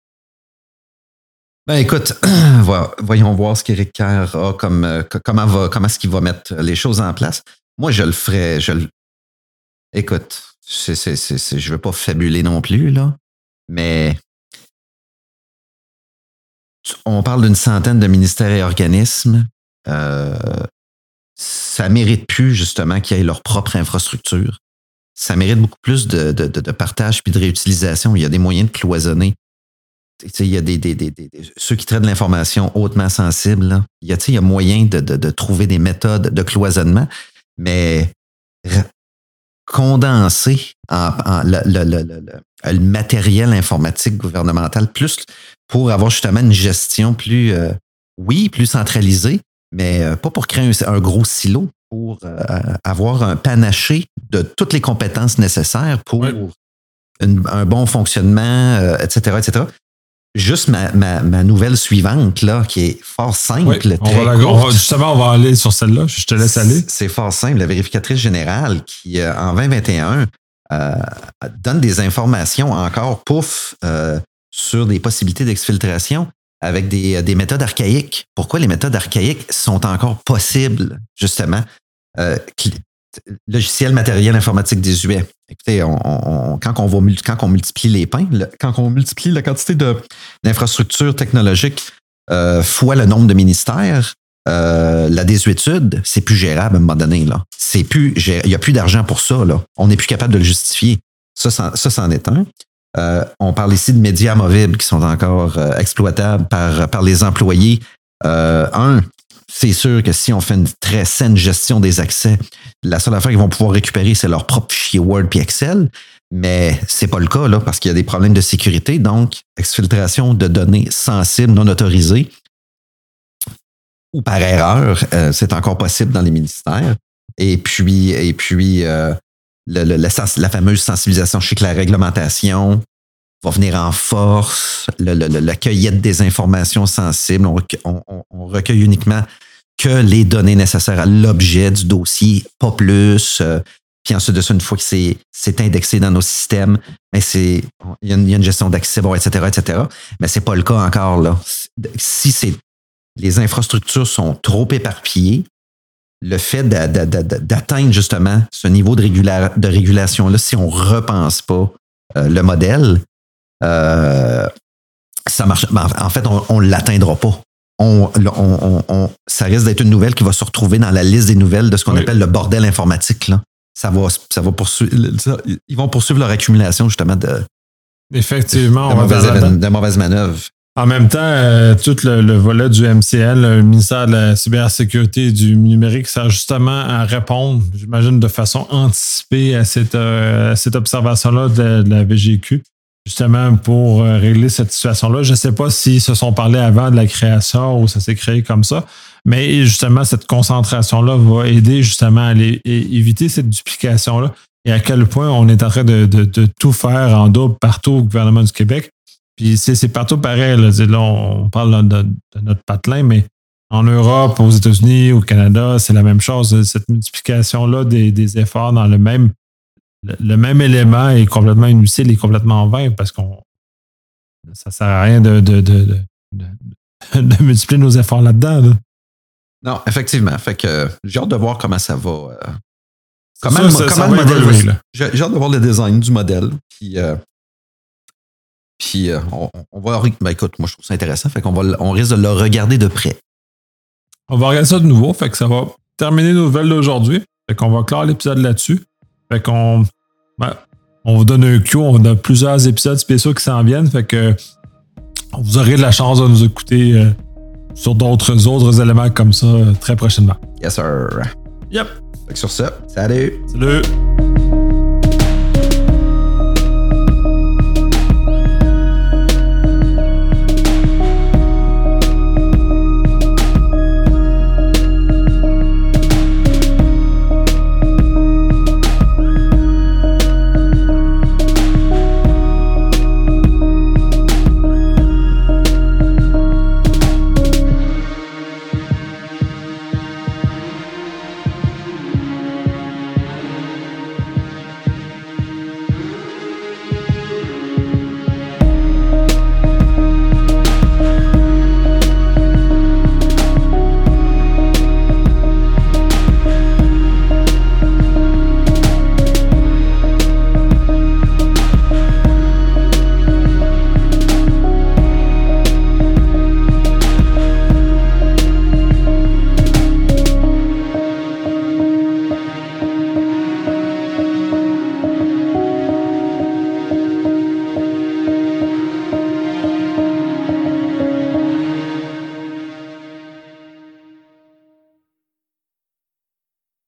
Ben écoute, voyons voir ce qu'Éric Kerr a comment est-ce qu'il va mettre les choses en place. Moi, je le ferais. Écoute, je veux pas fabuler non plus, là, mais on parle d'une centaine de ministères et organismes. Ça mérite plus, justement, qu'ils aient leur propre infrastructure. Ça mérite beaucoup plus de partage puis de réutilisation. Il y a des moyens de cloisonner. Il y a ceux qui traitent de l'information hautement sensible. Là. Il y a moyen de trouver des méthodes de cloisonnement, mais condenser le matériel informatique gouvernemental plus pour avoir justement une gestion plus centralisée, mais pas pour créer un gros silo, pour avoir un panaché de toutes les compétences nécessaires pour un bon fonctionnement, etc., etc. Juste ma nouvelle suivante, là, qui est fort simple, très courte. Justement, on va aller sur celle-là. Je te laisse aller. C'est fort simple. La vérificatrice générale qui, en 2021, donne des informations encore, sur des possibilités d'exfiltration avec des méthodes archaïques. Pourquoi les méthodes archaïques sont encore possibles, justement? Logiciel, matériel, informatique désuet. Écoutez, quand on multiplie les pains, quand on multiplie la quantité d'infrastructures technologiques fois le nombre de ministères, la désuétude, c'est plus gérable à un moment donné. Là. Il n'y a plus d'argent pour ça. Là. On n'est plus capable de le justifier. Ça, c'en est un. On parle ici de médias amovibles qui sont encore exploitables par les employés. C'est sûr que si on fait une très saine gestion des accès, la seule affaire qu'ils vont pouvoir récupérer, c'est leur propre fichier Word puis Excel. Mais c'est pas le cas, là, parce qu'il y a des problèmes de sécurité. Donc, exfiltration de données sensibles, non autorisées, ou par erreur, c'est encore possible dans les ministères. Et puis la fameuse sensibilisation, je sais que la réglementation va venir en force, la cueillette des informations sensibles, on recueille uniquement que les données nécessaires à l'objet du dossier, pas plus. Puis ensuite de ça, une fois que c'est indexé dans nos systèmes, mais il y a une gestion d'accès, bon, etc., etc. Mais c'est pas le cas encore, là. Si les infrastructures sont trop éparpillées, le fait d'atteindre justement ce niveau de régulation-là, si on ne repense pas le modèle, ça marche. En fait, on ne l'atteindra pas. Ça risque d'être une nouvelle qui va se retrouver dans la liste des nouvelles de ce qu'on appelle le bordel informatique. Là. Ça va poursuivre. Ils vont poursuivre leur accumulation justement Effectivement, de mauvaises manœuvres. En même temps, tout le volet du MCL, le ministère de la Cybersécurité et du numérique, sert justement à répondre, j'imagine, de façon anticipée à cette observation-là de la VGQ, justement pour régler cette situation-là. Je ne sais pas s'ils se sont parlé avant de la création ou ça s'est créé comme ça, mais justement, cette concentration-là va aider justement à éviter cette duplication-là et à quel point on est en train de tout faire en double partout au gouvernement du Québec. Puis c'est partout pareil. Là, on parle de notre patelin, mais en Europe, aux États-Unis, au Canada, c'est la même chose. Cette multiplication-là des efforts dans le même élément est complètement inutile et complètement vain parce que ça ne sert à rien de multiplier nos efforts là-dedans. Là. Non, effectivement. Fait que j'ai hâte de voir comment ça va. Comment ça le va modèle évoluer, va. J'ai hâte de voir le design du modèle. Puis on va. Ben écoute, moi je trouve ça intéressant. Fait on risque de le regarder de près. On va regarder ça de nouveau. Fait que ça va terminer nos nouvelles d'aujourd'hui. Fait qu'on va clore l'épisode là-dessus. Fait qu'on. On vous donne un cue. On a plusieurs épisodes spéciaux qui s'en viennent. Fait que vous aurez de la chance de nous écouter sur d'autres éléments comme ça très prochainement. Yes, sir. Yep. Fait que sur ça, salut. Salut.